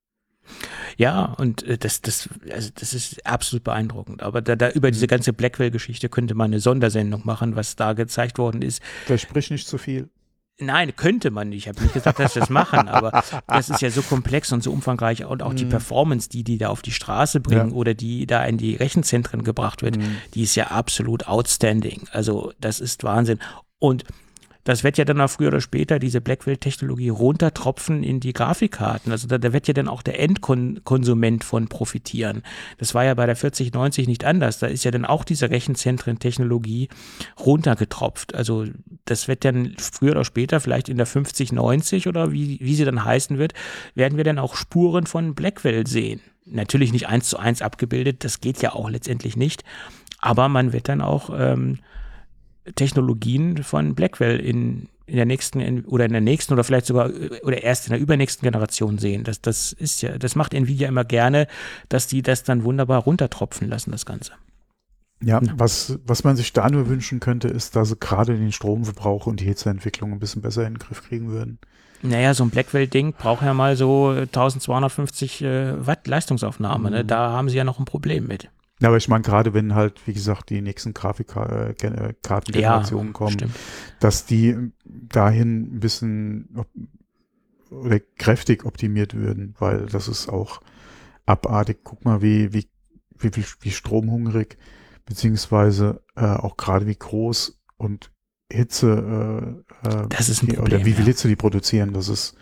Ja, und äh, das, das, also das ist absolut beeindruckend. Aber da, da über mhm. diese ganze Blackwell-Geschichte könnte man eine Sondersendung machen, was da gezeigt worden ist. Versprich nicht zu viel. Nein, könnte man nicht. Ich habe nicht gesagt, dass sie das machen, aber das ist ja so komplex und so umfangreich und auch mhm. die Performance, die die da auf die Straße bringen ja. oder die da in die Rechenzentren gebracht wird, mhm. die ist ja absolut outstanding. Also das ist Wahnsinn. Und das wird ja dann auch früher oder später diese Blackwell-Technologie runtertropfen in die Grafikkarten. Also da, da wird ja dann auch der Endkonsument von profitieren. Das war ja bei der vierzig neunzig nicht anders. Da ist ja dann auch diese Rechenzentren-Technologie runtergetropft. Also das wird dann früher oder später, vielleicht in der fünfzig neunzig oder wie, wie sie dann heißen wird, werden wir dann auch Spuren von Blackwell sehen. Natürlich nicht eins zu eins abgebildet, das geht ja auch letztendlich nicht. Aber man wird dann auch ähm, Technologien von Blackwell in, in der nächsten in, oder in der nächsten oder vielleicht sogar oder erst in der übernächsten Generation sehen. Das, das ist ja, das macht Nvidia immer gerne, dass die das dann wunderbar runtertropfen lassen, das Ganze. Ja, ja. Was, was man sich da nur wünschen könnte, ist, dass sie gerade den Stromverbrauch und die Hitzeentwicklung ein bisschen besser in den Griff kriegen würden. Naja, so ein Blackwell-Ding braucht ja mal so tausendzweihundertfünfzig äh, Watt Leistungsaufnahme. Mhm. Ne? Da haben sie ja noch ein Problem mit. Ja, aber ich meine, gerade wenn halt, wie gesagt, die nächsten Grafikkartengenerationen ja, kommen, stimmt. dass die dahin ein bisschen op- oder kräftig optimiert würden, weil das ist auch abartig. Guck mal, wie, wie, wie, wie stromhungrig, beziehungsweise äh, auch gerade wie groß und Hitze äh, das ist ein die, Problem, oder wie viel ja. Hitze die produzieren, das ist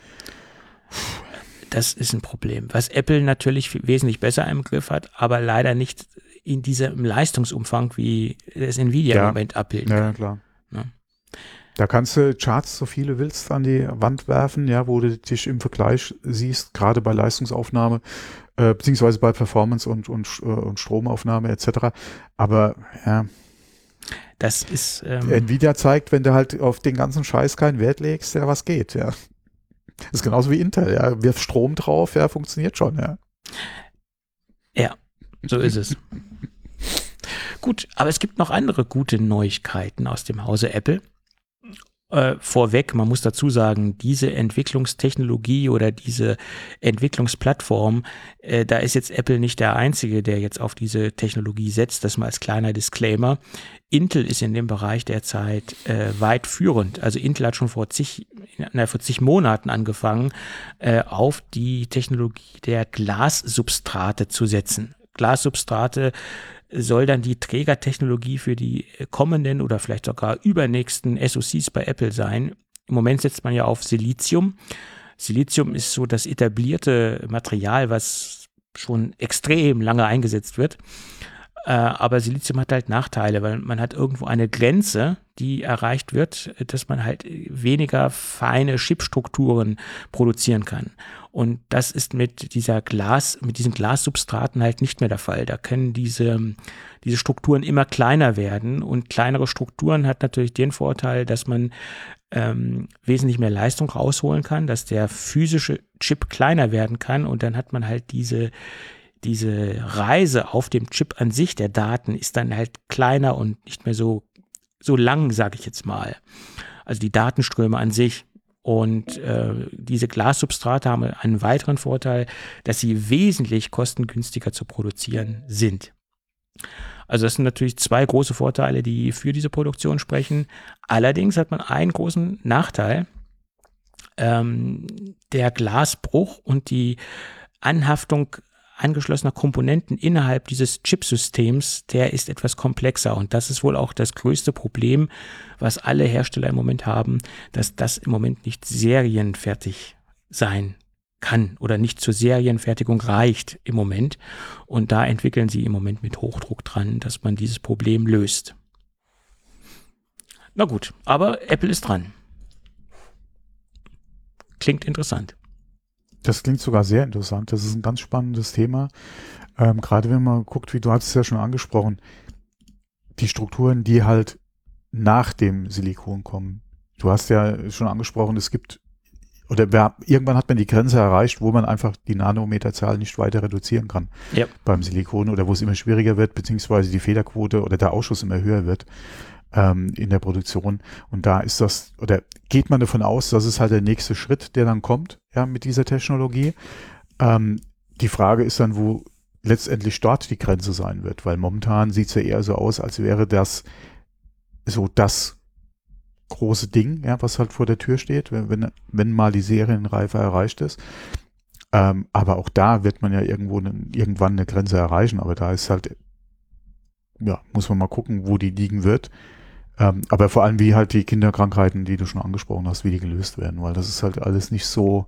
Das ist ein Problem, was Apple natürlich wesentlich besser im Griff hat, aber leider nicht in diesem Leistungsumfang, wie es Nvidia ja. im Moment abbilden kann. Ja, klar. Ja. Da kannst du Charts, so viele willst, an die Wand werfen, ja, wo du dich im Vergleich siehst, gerade bei Leistungsaufnahme, äh, beziehungsweise bei Performance und, und, und Stromaufnahme et cetera. Aber ja, das ist ähm, Nvidia zeigt, wenn du halt auf den ganzen Scheiß keinen Wert legst, ja, was geht, ja. Das ist genauso wie Intel, ja. Wirf Strom drauf, ja, funktioniert schon, ja. Ja, so ist es. Gut, aber es gibt noch andere gute Neuigkeiten aus dem Hause Apple. Äh, vorweg, man muss dazu sagen, diese Entwicklungstechnologie oder diese Entwicklungsplattform, äh, da ist jetzt Apple nicht der Einzige, der jetzt auf diese Technologie setzt. Das mal als kleiner Disclaimer. Intel ist in dem Bereich derzeit äh, weit führend. Also Intel hat schon vor zig, na, vor zig Monaten angefangen, äh, auf die Technologie der Glassubstrate zu setzen. Glassubstrate soll dann die Trägertechnologie für die kommenden oder vielleicht sogar übernächsten S O Cs bei Apple sein. Im Moment setzt man ja auf Silizium. Silizium ist so das etablierte Material, was schon extrem lange eingesetzt wird. Äh, aber Silizium hat halt Nachteile, weil man hat irgendwo eine Grenze, die erreicht wird, dass man halt weniger feine Chipstrukturen produzieren kann. Und das ist mit dieser Glas, mit diesen Glassubstraten halt nicht mehr der Fall. Da können diese, diese Strukturen immer kleiner werden und kleinere Strukturen hat natürlich den Vorteil, dass man ähm, wesentlich mehr Leistung rausholen kann, dass der physische Chip kleiner werden kann und dann hat man halt diese Diese Reise auf dem Chip an sich der Daten ist dann halt kleiner und nicht mehr so, so lang, sage ich jetzt mal. Also die Datenströme an sich. Und äh, diese Glassubstrate haben einen weiteren Vorteil, dass sie wesentlich kostengünstiger zu produzieren sind. Also das sind natürlich zwei große Vorteile, die für diese Produktion sprechen. Allerdings hat man einen großen Nachteil. Ähm, der Glasbruch und die Anhaftung angeschlossener Komponenten innerhalb dieses Chipsystems, der ist etwas komplexer und das ist wohl auch das größte Problem, was alle Hersteller im Moment haben, dass das im Moment nicht serienfertig sein kann oder nicht zur Serienfertigung reicht im Moment und da entwickeln sie im Moment mit Hochdruck dran, dass man dieses Problem löst. Na gut, aber Apple ist dran. Klingt interessant. Das klingt sogar sehr interessant. Das ist ein ganz spannendes Thema. Ähm, gerade wenn man guckt, wie du hast es ja schon angesprochen, die Strukturen, die halt nach dem Silikon kommen. Du hast ja schon angesprochen, es gibt, oder wer, irgendwann hat man die Grenze erreicht, wo man einfach die Nanometerzahl nicht weiter reduzieren kann ja. beim Silikon oder wo es immer schwieriger wird, beziehungsweise die Fehlerquote oder der Ausschuss immer höher wird ähm, in der Produktion. Und da ist das, oder geht man davon aus, das ist halt der nächste Schritt, der dann kommt, ja, mit dieser Technologie. Ähm, die Frage ist dann, wo letztendlich dort die Grenze sein wird, weil momentan sieht es ja eher so aus, als wäre das so das große Ding, ja, was halt vor der Tür steht, wenn, wenn, wenn mal die Serienreife erreicht ist. Ähm, aber auch da wird man ja irgendwo ne, irgendwann eine Grenze erreichen, aber da ist halt, ja, muss man mal gucken, wo die liegen wird. Ähm, aber vor allem, wie halt die Kinderkrankheiten, die du schon angesprochen hast, wie die gelöst werden, weil das ist halt alles nicht so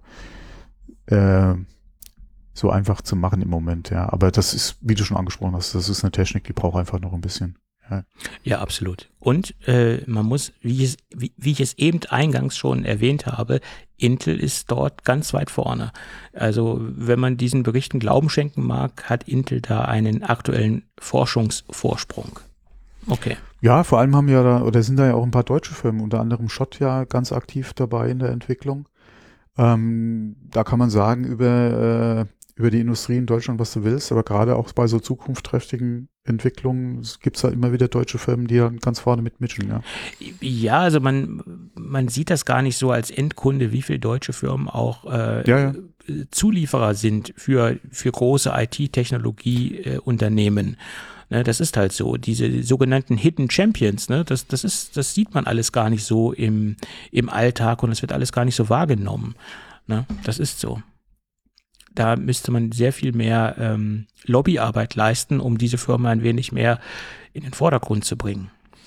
äh, so einfach zu machen im Moment, ja. Aber das ist, wie du schon angesprochen hast, das ist eine Technik, die braucht einfach noch ein bisschen. Ja, ja, absolut. Und äh, man muss, wie ich, es, wie, wie ich es eben eingangs schon erwähnt habe, Intel ist dort ganz weit vorne. Also wenn man diesen Berichten Glauben schenken mag, hat Intel da einen aktuellen Forschungsvorsprung. Okay. Ja, vor allem haben ja da, oder sind da ja auch ein paar deutsche Firmen, unter anderem Schott ja ganz aktiv dabei in der Entwicklung. Ähm, da kann man sagen, über äh, über die Industrie in Deutschland, was du willst, aber gerade auch bei so zukunftsträchtigen Entwicklungen gibt es da immer wieder deutsche Firmen, die dann ganz vorne mitmischen, ja. Ja, also man, man sieht das gar nicht so als Endkunde, wie viele deutsche Firmen auch äh, ja, ja. Zulieferer sind für, für große I T-Technologie-Unternehmen. Äh, ne, das ist halt so. Diese sogenannten Hidden Champions, ne, das, das ist, das sieht man alles gar nicht so im, im Alltag und es wird alles gar nicht so wahrgenommen. Ne, das ist so. Da müsste man sehr viel mehr ähm, Lobbyarbeit leisten, um diese Firma ein wenig mehr in den Vordergrund zu bringen.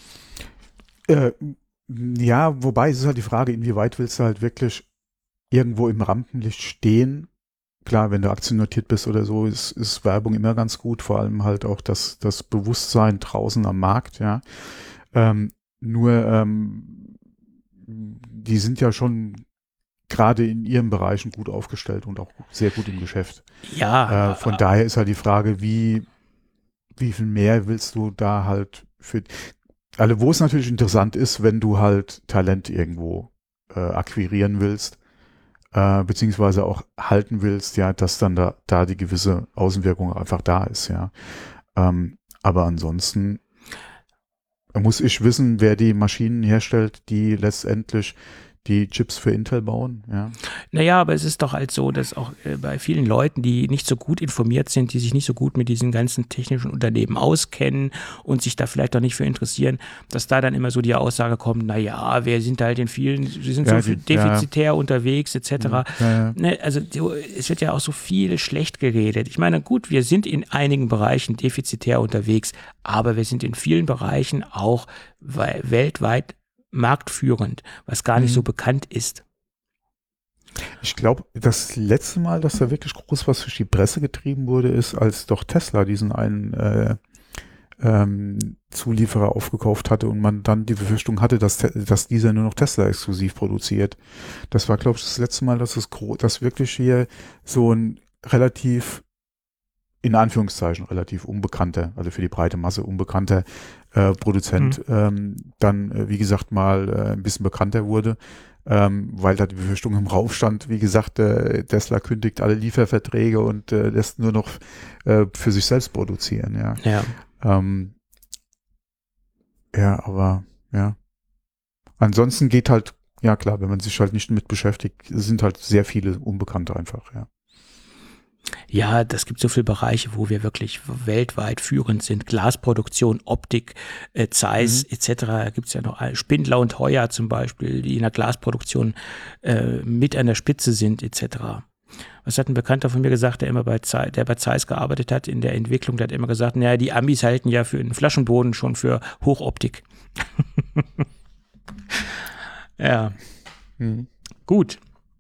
Äh, ja, wobei es ist halt die Frage, inwieweit willst du halt wirklich irgendwo im Rampenlicht stehen? Klar, wenn du aktiennotiert bist oder so, ist, ist Werbung immer ganz gut, vor allem halt auch das, das Bewusstsein draußen am Markt, ja. Ähm, nur, ähm, die sind ja schon gerade in ihren Bereichen gut aufgestellt und auch sehr gut im Geschäft. Ja. Äh, von äh, daher ist halt die Frage, wie, wie viel mehr willst du da halt für, also wo es natürlich interessant ist, wenn du halt Talent irgendwo äh, akquirieren willst, äh, beziehungsweise auch halten willst, ja, dass dann da, da die gewisse Außenwirkung einfach da ist, ja. Ähm, aber ansonsten muss ich wissen, wer die Maschinen herstellt, die letztendlich die Chips für Intel bauen, ja. Naja, aber es ist doch halt so, dass auch äh, bei vielen Leuten, die nicht so gut informiert sind, die sich nicht so gut mit diesen ganzen technischen Unternehmen auskennen und sich da vielleicht auch nicht für interessieren, dass da dann immer so die Aussage kommt, naja, wir sind halt in vielen, wir sind ja, so die, defizitär ja. unterwegs, et cetera. Ja, ja. Ne, also es wird ja auch so viel schlecht geredet. Ich meine, gut, wir sind in einigen Bereichen defizitär unterwegs, aber wir sind in vielen Bereichen auch weltweit marktführend, was gar nicht mhm. so bekannt ist. Ich glaube, das letzte Mal, dass da wirklich groß was durch die Presse getrieben wurde, ist, als doch Tesla diesen einen äh, ähm, Zulieferer aufgekauft hatte und man dann die Befürchtung hatte, dass, dass dieser nur noch Tesla-exklusiv produziert. Das war, glaube ich, das letzte Mal, dass es dass wirklich hier so ein relativ, in Anführungszeichen, relativ unbekannter, also für die breite Masse unbekannter äh, Produzent mhm. ähm, dann, äh, wie gesagt, mal äh, ein bisschen bekannter wurde, ähm, weil da die Befürchtung im Raum stand, wie gesagt, äh, Tesla kündigt alle Lieferverträge und äh, lässt nur noch äh, für sich selbst produzieren, ja. Ja. Ähm, ja, aber, ja. Ansonsten geht halt, ja klar, wenn man sich halt nicht mit beschäftigt, sind halt sehr viele Unbekannte einfach, ja. Ja, das gibt so viele Bereiche, wo wir wirklich weltweit führend sind. Glasproduktion, Optik, äh, Zeiss mhm. et cetera. Da gibt es ja noch Spindler und Heuer zum Beispiel, die in der Glasproduktion äh, mit an der Spitze sind et cetera. Was hat ein Bekannter von mir gesagt, der immer bei Zeiss, der bei Zeiss gearbeitet hat in der Entwicklung, der hat immer gesagt, naja, die Amis halten ja für einen Flaschenboden schon für Hochoptik. Ja, mhm. Gut.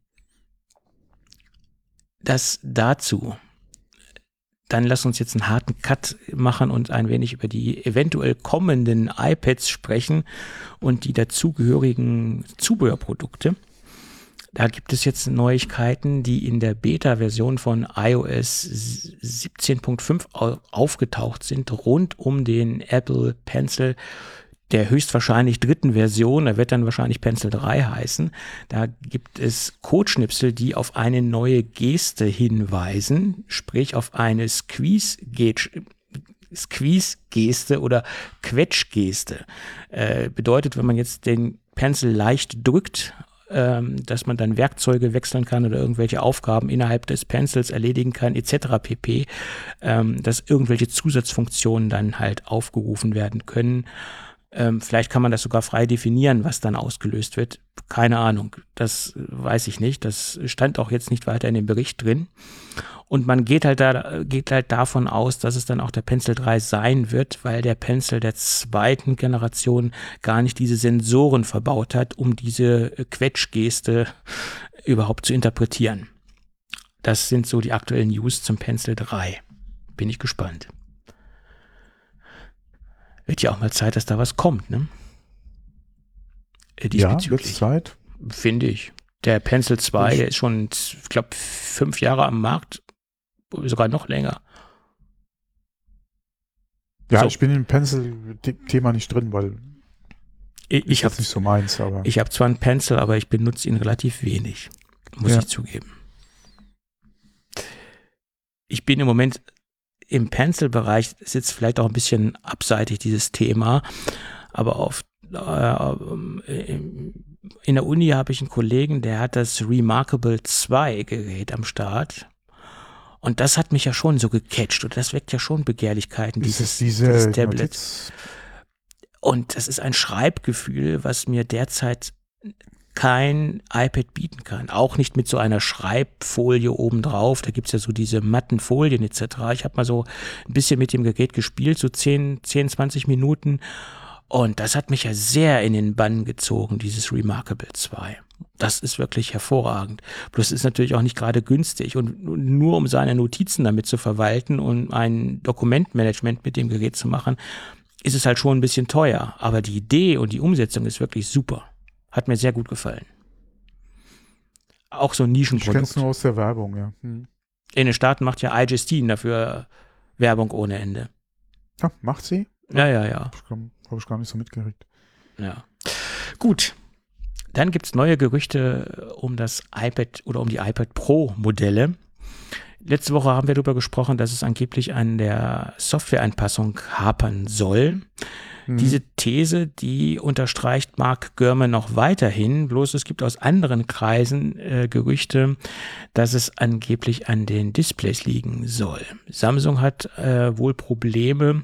Das dazu. Dann lass uns jetzt einen harten Cut machen und ein wenig über die eventuell kommenden iPads sprechen und die dazugehörigen Zubehörprodukte. Da gibt es jetzt Neuigkeiten, die in der Beta-Version von iOS siebzehn Punkt fünf aufgetaucht sind, rund um den Apple Pencil der höchstwahrscheinlich dritten Version. Da wird dann wahrscheinlich Pencil drei heißen. Da gibt es Codeschnipsel, die auf eine neue Geste hinweisen, sprich auf eine Squeeze-Geste. Squeeze-Geste oder Quetsch-Geste. Äh, bedeutet, wenn man jetzt den Pencil leicht drückt, ähm, dass man dann Werkzeuge wechseln kann oder irgendwelche Aufgaben innerhalb des Pencils erledigen kann, et cetera pp., ähm, dass irgendwelche Zusatzfunktionen dann halt aufgerufen werden können. Ähm, vielleicht kann man das sogar frei definieren, was dann ausgelöst wird. Keine Ahnung, das weiß ich nicht. Das stand auch jetzt nicht weiter in dem Bericht drin. Und man geht halt, da, geht halt davon aus, dass es dann auch der Pencil drei sein wird, weil der Pencil der zweiten Generation gar nicht diese Sensoren verbaut hat, um diese Quetschgeste überhaupt zu interpretieren. Das sind so die aktuellen News zum Pencil drei. Bin ich gespannt. Wird ja auch mal Zeit, dass da was kommt, ne? Ja, wird Zeit. Finde ich. Der Pencil zwei, ich der ist schon, ich glaube, fünf Jahre am Markt, sogar noch länger. Ja, so. Ich bin im Pencil-Thema nicht drin, weil ich, ich habe nicht so meins. Aber ich habe zwar einen Pencil, aber ich benutze ihn relativ wenig, muss ja. ich zugeben. Ich bin im Moment im Pencil-Bereich, ist jetzt vielleicht auch ein bisschen abseitig dieses Thema, aber auf äh, in der Uni habe ich einen Kollegen, der hat das Remarkable zwei Gerät am Start. Und das hat mich ja schon so gecatcht und das weckt ja schon Begehrlichkeiten, ist dieses, diese dieses Tablet. Notiz? Und das ist ein Schreibgefühl, was mir derzeit kein iPad bieten kann. Auch nicht mit so einer Schreibfolie obendrauf. Da gibt es ja so diese matten Folien et cetera. Ich habe mal so ein bisschen mit dem Gerät gespielt, so zehn, zwanzig Minuten. Und das hat mich ja sehr in den Bann gezogen, dieses Remarkable zwei. Das ist wirklich hervorragend. Bloß ist natürlich auch nicht gerade günstig. Und nur um seine Notizen damit zu verwalten und ein Dokumentmanagement mit dem Gerät zu machen, ist es halt schon ein bisschen teuer. Aber die Idee und die Umsetzung ist wirklich super. Hat mir sehr gut gefallen. Auch so ein Nischenprodukt. Ich kenne es nur aus der Werbung, ja. Hm. In den Staaten macht ja iJustine dafür Werbung ohne Ende. Ja, macht sie? Ja, ja, ja. Habe ich gar nicht so mitgekriegt. Ja. Gut. Dann gibt es neue Gerüchte um das iPad oder um die iPad Pro Modelle. Letzte Woche haben wir darüber gesprochen, dass es angeblich an der Softwareanpassung hapern soll. Mhm. Diese These, die unterstreicht Mark Gurman noch weiterhin, bloß es gibt aus anderen Kreisen äh, Gerüchte, dass es angeblich an den Displays liegen soll. Samsung hat äh, wohl Probleme,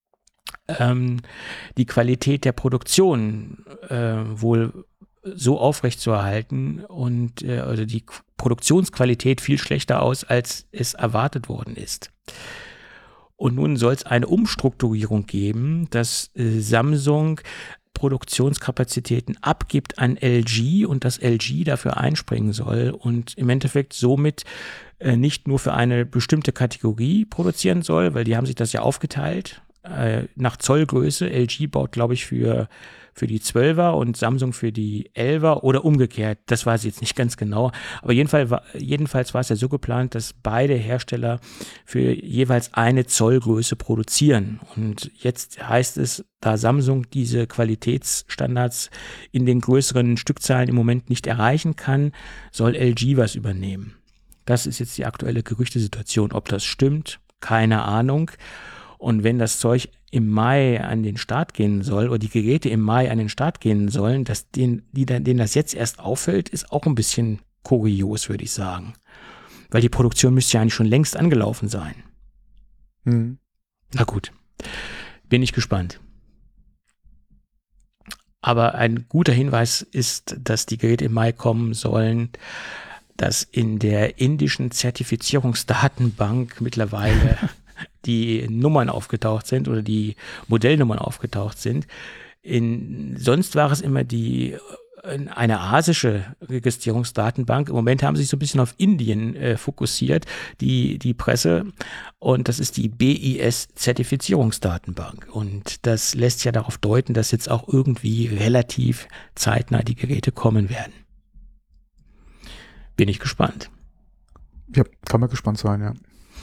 ähm, die Qualität der Produktion äh, wohl so aufrechtzuerhalten und äh, also die K- Produktionsqualität viel schlechter aus, als es erwartet worden ist. Und nun soll es eine Umstrukturierung geben, dass äh, Samsung Produktionskapazitäten abgibt an L G und dass L G dafür einspringen soll und im Endeffekt somit äh, nicht nur für eine bestimmte Kategorie produzieren soll, weil die haben sich das ja aufgeteilt äh, nach Zollgröße. L G baut, glaube ich, für für die zwölfer und Samsung für die elfer oder umgekehrt. Das weiß ich jetzt nicht ganz genau. Aber jedenfalls war, jedenfalls war es ja so geplant, dass beide Hersteller für jeweils eine Zollgröße produzieren. Und jetzt heißt es, da Samsung diese Qualitätsstandards in den größeren Stückzahlen im Moment nicht erreichen kann, soll L G was übernehmen. Das ist jetzt die aktuelle Gerüchtesituation. Ob das stimmt, keine Ahnung. Und wenn das Zeug im Mai an den Start gehen soll oder die Geräte im Mai an den Start gehen sollen, dass denen, die, denen das jetzt erst auffällt, ist auch ein bisschen kurios, würde ich sagen. Weil die Produktion müsste ja eigentlich schon längst angelaufen sein. Mhm. Na gut, bin ich gespannt. Aber ein guter Hinweis ist, dass die Geräte im Mai kommen sollen, dass in der indischen Zertifizierungsdatenbank mittlerweile die Nummern aufgetaucht sind oder die Modellnummern aufgetaucht sind. In, sonst war es immer die eine asische Registrierungsdatenbank. Im Moment haben sie sich so ein bisschen auf Indien äh, fokussiert, die, die Presse. Und das ist die B I S-Zertifizierungsdatenbank. Und das lässt ja darauf deuten, dass jetzt auch irgendwie relativ zeitnah die Geräte kommen werden. Bin ich gespannt. Ja, kann man gespannt sein, ja.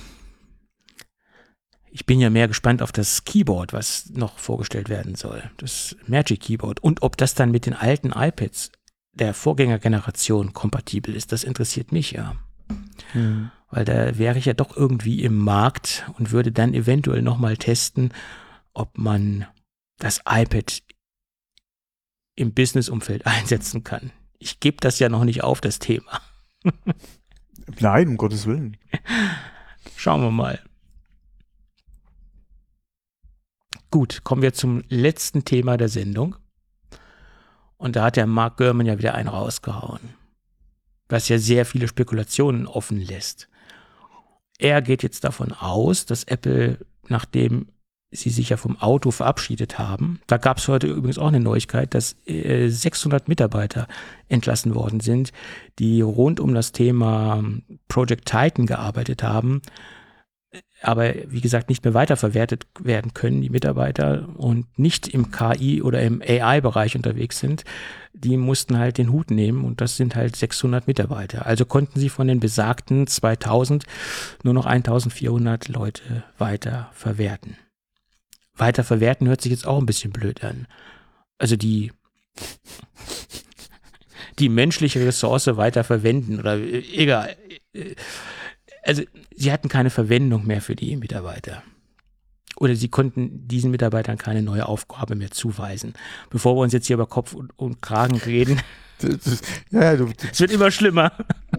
Ich bin ja mehr gespannt auf das Keyboard, was noch vorgestellt werden soll. Das Magic Keyboard. Und ob das dann mit den alten iPads der Vorgängergeneration kompatibel ist, das interessiert mich ja. Mhm. Weil da wäre ich ja doch irgendwie im Markt und würde dann eventuell nochmal testen, ob man das iPad im Business-Umfeld einsetzen kann. Ich gebe das ja noch nicht auf, das Thema. Nein, um Gottes Willen. Schauen wir mal. Gut, kommen wir zum letzten Thema der Sendung. Und da hat der Mark Gurman ja wieder einen rausgehauen, was ja sehr viele Spekulationen offen lässt. Er geht jetzt davon aus, dass Apple, nachdem sie sich ja vom Auto verabschiedet haben, da gab es heute übrigens auch eine Neuigkeit, dass äh, sechshundert Mitarbeiter entlassen worden sind, die rund um das Thema Project Titan gearbeitet haben, aber wie gesagt nicht mehr weiterverwertet werden können, die Mitarbeiter, und nicht im K I- oder im A I-Bereich unterwegs sind, die mussten halt den Hut nehmen, und das sind halt sechshundert Mitarbeiter. Also konnten sie von den besagten zweitausend nur noch eintausendvierhundert Leute weiter verwerten. Weiter verwerten hört sich jetzt auch ein bisschen blöd an. Also die, die menschliche Ressource weiter verwenden oder egal. Also sie hatten keine Verwendung mehr für die Mitarbeiter. Oder sie konnten diesen Mitarbeitern keine neue Aufgabe mehr zuweisen. Bevor wir uns jetzt hier über Kopf und, und Kragen reden. Ja, du, es wird immer schlimmer.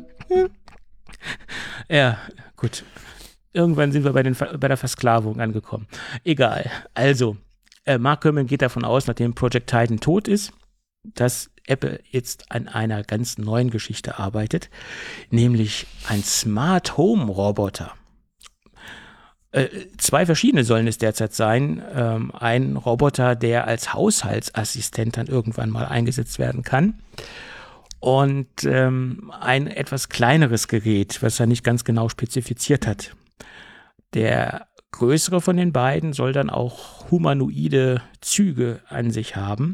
Ja, gut. Irgendwann sind wir bei, den, bei der Versklavung angekommen. Egal. Also, äh, Mark Gurman geht davon aus, nachdem Project Titan tot ist, dass Apple jetzt an einer ganz neuen Geschichte arbeitet, nämlich ein Smart Home Roboter. Äh, zwei verschiedene sollen es derzeit sein. Ähm, ein Roboter, der als Haushaltsassistent dann irgendwann mal eingesetzt werden kann. Und ähm, ein etwas kleineres Gerät, was er nicht ganz genau spezifiziert hat. Der größere von den beiden soll dann auch humanoide Züge an sich haben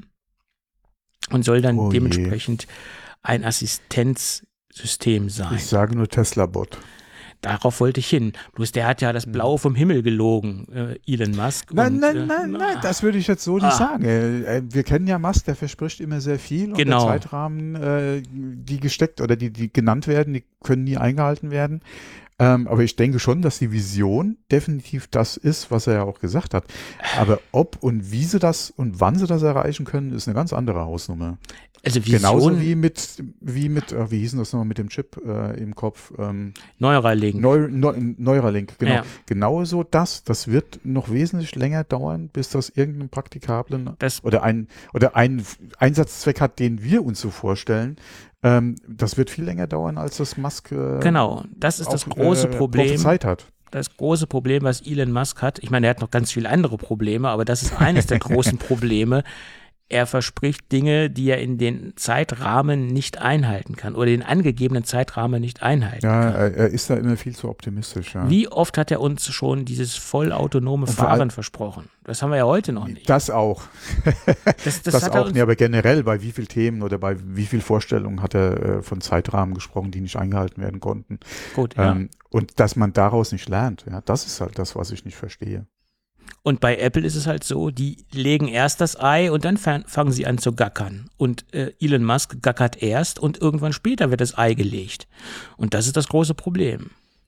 und soll dann oh dementsprechend ein Assistenzsystem sein. Ich sage nur Tesla-Bot. Darauf wollte ich hin. Bloß der hat ja das Blau vom Himmel gelogen, äh, Elon Musk. Nein, und, nein, äh, nein, nein, das würde ich jetzt so nicht ah. sagen. Äh, Wir kennen ja Musk, der verspricht immer sehr viel. Und genau. der Zeitrahmen, äh, die gesteckt oder die, die genannt werden, die können nie eingehalten werden. Ähm, aber ich denke schon, dass die Vision definitiv das ist, was er ja auch gesagt hat. Aber ob und wie sie das und wann sie das erreichen können, ist eine ganz andere Hausnummer. Also Vision, genauso wie mit, wie mit, äh, wie hieß denn das nochmal mit dem Chip äh, im Kopf? Ähm, Neuralink. Neu, Neu, Neuralink, genau. Ja. Genauso das. Das wird noch wesentlich länger dauern, bis das irgendeinen praktikablen das oder ein oder einen Einsatzzweck hat, den wir uns so vorstellen. Ähm, das wird viel länger dauern, als das Musk äh, Genau, das ist das auch, große äh, Problem. Zeit hat. Das große Problem, was Elon Musk hat, ich meine, er hat noch ganz viele andere Probleme, aber das ist eines der großen Probleme. Er verspricht Dinge, die er in den Zeitrahmen nicht einhalten kann oder den angegebenen Zeitrahmen nicht einhalten ja, kann. Er, er ist da immer viel zu optimistisch. Ja. Wie oft hat er uns schon dieses vollautonome Fahren versprochen? Das haben wir ja heute noch nicht. Das auch. Das, das, das hat auch er nicht, aber generell bei wie vielen Themen oder bei wie vielen Vorstellungen hat er äh, von Zeitrahmen gesprochen, die nicht eingehalten werden konnten. Gut, ja. Ähm, und dass man daraus nicht lernt, ja, das ist halt das, was ich nicht verstehe. Und bei Apple ist es halt so, die legen erst das Ei und dann fangen sie an zu gackern. Und äh, Elon Musk gackert erst und irgendwann später wird das Ei gelegt. Und das ist das große Problem.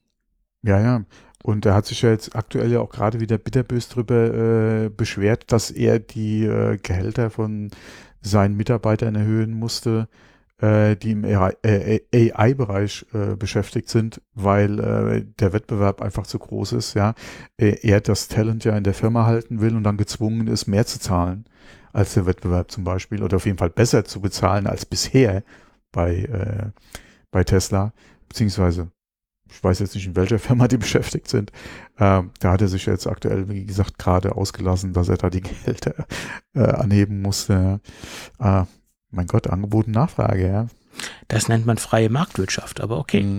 Ja, ja. Und er hat sich ja jetzt aktuell ja auch gerade wieder bitterbös drüber äh, beschwert, dass er die äh, Gehälter von seinen Mitarbeitern erhöhen musste, äh, die im A I-Bereich äh, beschäftigt sind, weil äh, der Wettbewerb einfach zu groß ist, ja. Er das Talent ja in der Firma halten will und dann gezwungen ist, mehr zu zahlen als der Wettbewerb zum Beispiel oder auf jeden Fall besser zu bezahlen als bisher bei, äh, bei Tesla, beziehungsweise ich weiß jetzt nicht, in welcher Firma die beschäftigt sind. Ähm, da hat er sich jetzt aktuell, wie gesagt, gerade ausgelassen, dass er da die Gehälter äh, anheben musste. Äh, mein Gott, Angebot und Nachfrage, ja. Das nennt man freie Marktwirtschaft, aber okay. Mhm.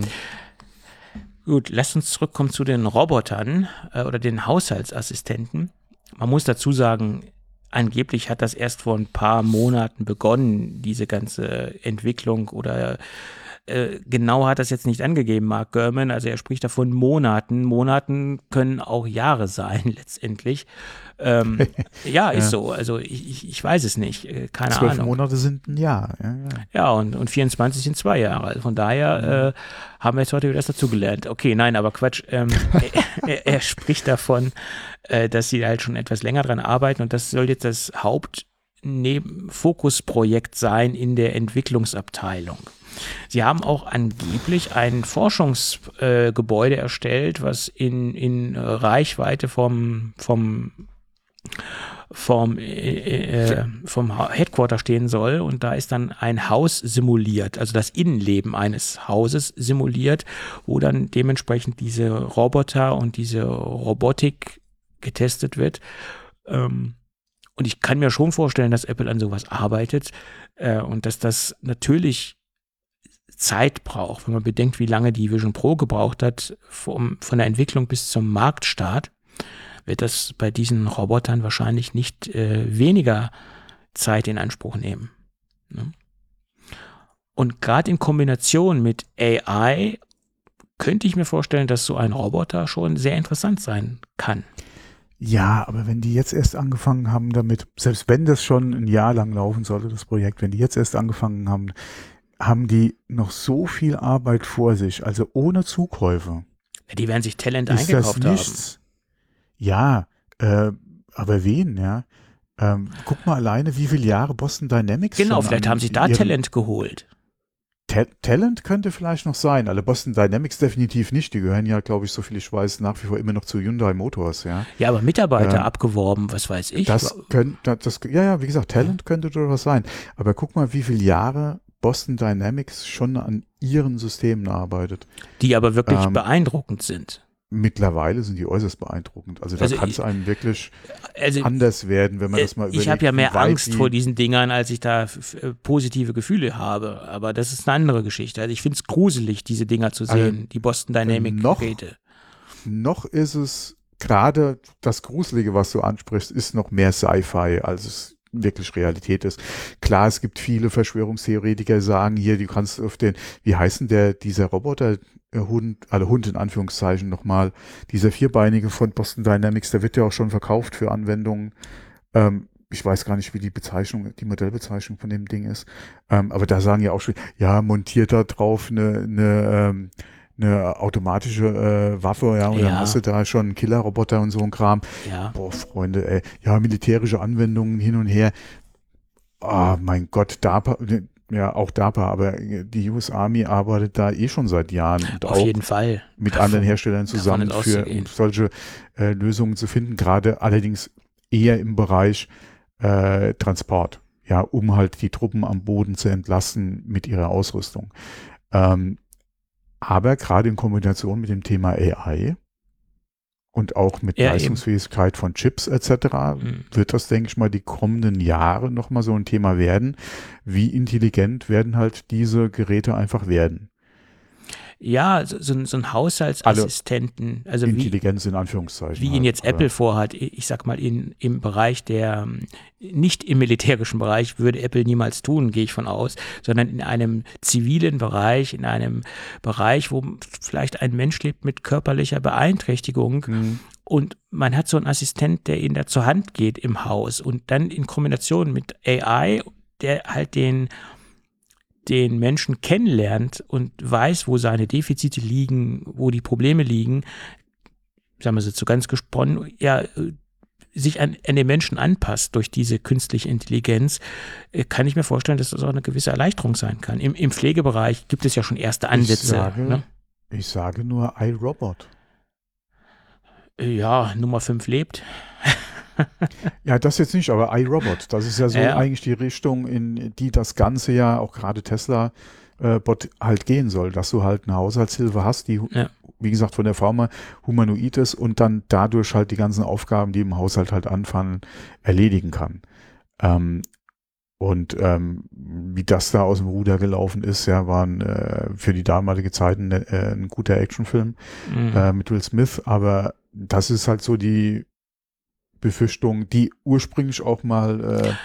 Gut, lasst uns zurückkommen zu den Robotern äh, oder den Haushaltsassistenten. Man muss dazu sagen, angeblich hat das erst vor ein paar Monaten begonnen, diese ganze Entwicklung oder äh, genau hat das jetzt nicht angegeben, Mark Gurman, also er spricht davon Monaten. Monaten können auch Jahre sein letztendlich. Ähm, ja, ist ja. so. Also ich, ich, ich weiß es nicht. Keine Zwölf Ahnung. Zwölf Monate sind ein Jahr. Ja, ja. ja und, und vierundzwanzig sind zwei Jahre. Also von daher mhm. äh, haben wir jetzt heute wieder das dazugelernt. Okay, nein, aber Quatsch. Ähm, er, er spricht davon, äh, dass sie halt schon etwas länger dran arbeiten und das soll jetzt das Hauptfokusprojekt sein in der Entwicklungsabteilung. Sie haben auch angeblich ein Forschungsgebäude äh, erstellt, was in, in Reichweite vom, vom vom, äh, vom Headquarter stehen soll und da ist dann ein Haus simuliert, also das Innenleben eines Hauses simuliert, wo dann dementsprechend diese Roboter und diese Robotik getestet wird. Ähm, und ich kann mir schon vorstellen, dass Apple an sowas arbeitet äh, und dass das natürlich Zeit braucht, wenn man bedenkt, wie lange die Vision Pro gebraucht hat, vom, von der Entwicklung bis zum Marktstart, wird das bei diesen Robotern wahrscheinlich nicht äh, weniger Zeit in Anspruch nehmen. Ne? Und gerade in Kombination mit A I könnte ich mir vorstellen, dass so ein Roboter schon sehr interessant sein kann. Ja, aber wenn die jetzt erst angefangen haben damit, selbst wenn das schon ein Jahr lang laufen sollte, das Projekt, wenn die jetzt erst angefangen haben, haben die noch so viel Arbeit vor sich, also ohne Zukäufe. Ja, die werden sich Talent eingekauft haben. Ja, äh, aber wen, ja? Ähm, guck mal alleine, wie viele Jahre Boston Dynamics Genau, vielleicht haben sich da Talent geholt. Ta- Talent könnte vielleicht noch sein, alle Boston Dynamics definitiv nicht. Die gehören ja, glaube ich, so viel ich weiß, nach wie vor immer noch zu Hyundai Motors, ja. Ja, aber Mitarbeiter ähm, abgeworben, was weiß ich. Das könnte, das, ja, ja, wie gesagt, Talent ja. könnte durchaus sein. Aber guck mal, wie viele Jahre Boston Dynamics schon an ihren Systemen arbeitet. Die aber wirklich ähm, beeindruckend sind. Mittlerweile sind die äußerst beeindruckend. Also da also kann es einem wirklich also anders werden, wenn man das mal überlegt. Ich habe ja mehr Angst vor diesen Dingern, als ich da f- positive Gefühle habe. Aber das ist eine andere Geschichte. Also ich finde es gruselig, diese Dinger zu sehen, also die Boston Dynamics-Geräte. Noch, noch ist es gerade das Gruselige, was du ansprichst, ist noch mehr Sci-Fi, als es wirklich Realität ist. Klar, es gibt viele Verschwörungstheoretiker, die sagen hier, du kannst auf den, wie heißen der, dieser Roboter, Hund, alle Hund in Anführungszeichen nochmal, dieser vierbeinige von Boston Dynamics, der wird ja auch schon verkauft für Anwendungen. Ähm, ich weiß gar nicht, wie die Bezeichnung, die Modellbezeichnung von dem Ding ist. Ähm, aber da sagen ja auch schon, ja, montiert da drauf eine, eine, ähm, eine automatische äh, Waffe, ja, und ja. dann hast du da schon einen Killerroboter und so ein Kram. Ja. Boah, Freunde, ey, ja, militärische Anwendungen hin und her. Ah, oh, mein Gott, DARPA, ja, auch DARPA, aber die U S Army arbeitet da eh schon seit Jahren. Und Auf auch jeden Fall. Mit Davon, anderen Herstellern zusammen für um solche äh, Lösungen zu finden, gerade allerdings eher im Bereich äh, Transport, ja, um halt die Truppen am Boden zu entlasten mit ihrer Ausrüstung. Ähm, aber gerade in Kombination mit dem Thema A I und auch mit ja, Leistungsfähigkeit eben. von Chips et cetera mhm. wird das, denke ich mal, die kommenden Jahre nochmal so ein Thema werden. Wie intelligent werden halt diese Geräte einfach werden? Ja, so, so, so ein Haushaltsassistenten. Also Intelligenz wie, in Anführungszeichen. Wie ihn jetzt halt, Apple vorhat, ich sag mal, in, im Bereich der, nicht im militärischen Bereich würde Apple niemals tun, gehe ich von aus, sondern in einem zivilen Bereich, in einem Bereich, wo vielleicht ein Mensch lebt mit körperlicher Beeinträchtigung mhm. und man hat so einen Assistent, der ihnen da zur Hand geht im Haus und dann in Kombination mit A I, der halt den den Menschen kennenlernt und weiß, wo seine Defizite liegen, wo die Probleme liegen, sagen wir so ganz gesponnen, ja, sich an, an den Menschen anpasst durch diese künstliche Intelligenz, kann ich mir vorstellen, dass das auch eine gewisse Erleichterung sein kann. Im, im Pflegebereich gibt es ja schon erste Ansätze. Ich sage, ne? ich sage nur iRobot. Ja, Nummer fünf lebt. Ja, das jetzt nicht, aber iRobot, das ist ja so ja. eigentlich die Richtung, in die das Ganze ja auch gerade Tesla äh, Bot halt gehen soll, dass du halt eine Haushaltshilfe hast, die, ja. wie gesagt, von der Form her humanoid ist und dann dadurch halt die ganzen Aufgaben, die im Haushalt halt anfallen, erledigen kann. Ähm, und ähm, wie das da aus dem Ruder gelaufen ist, ja, war ein, äh, für die damalige Zeit ein, äh, ein guter Actionfilm mhm. äh, mit Will Smith, aber das ist halt so die Befürchtung, die ursprünglich auch mal äh,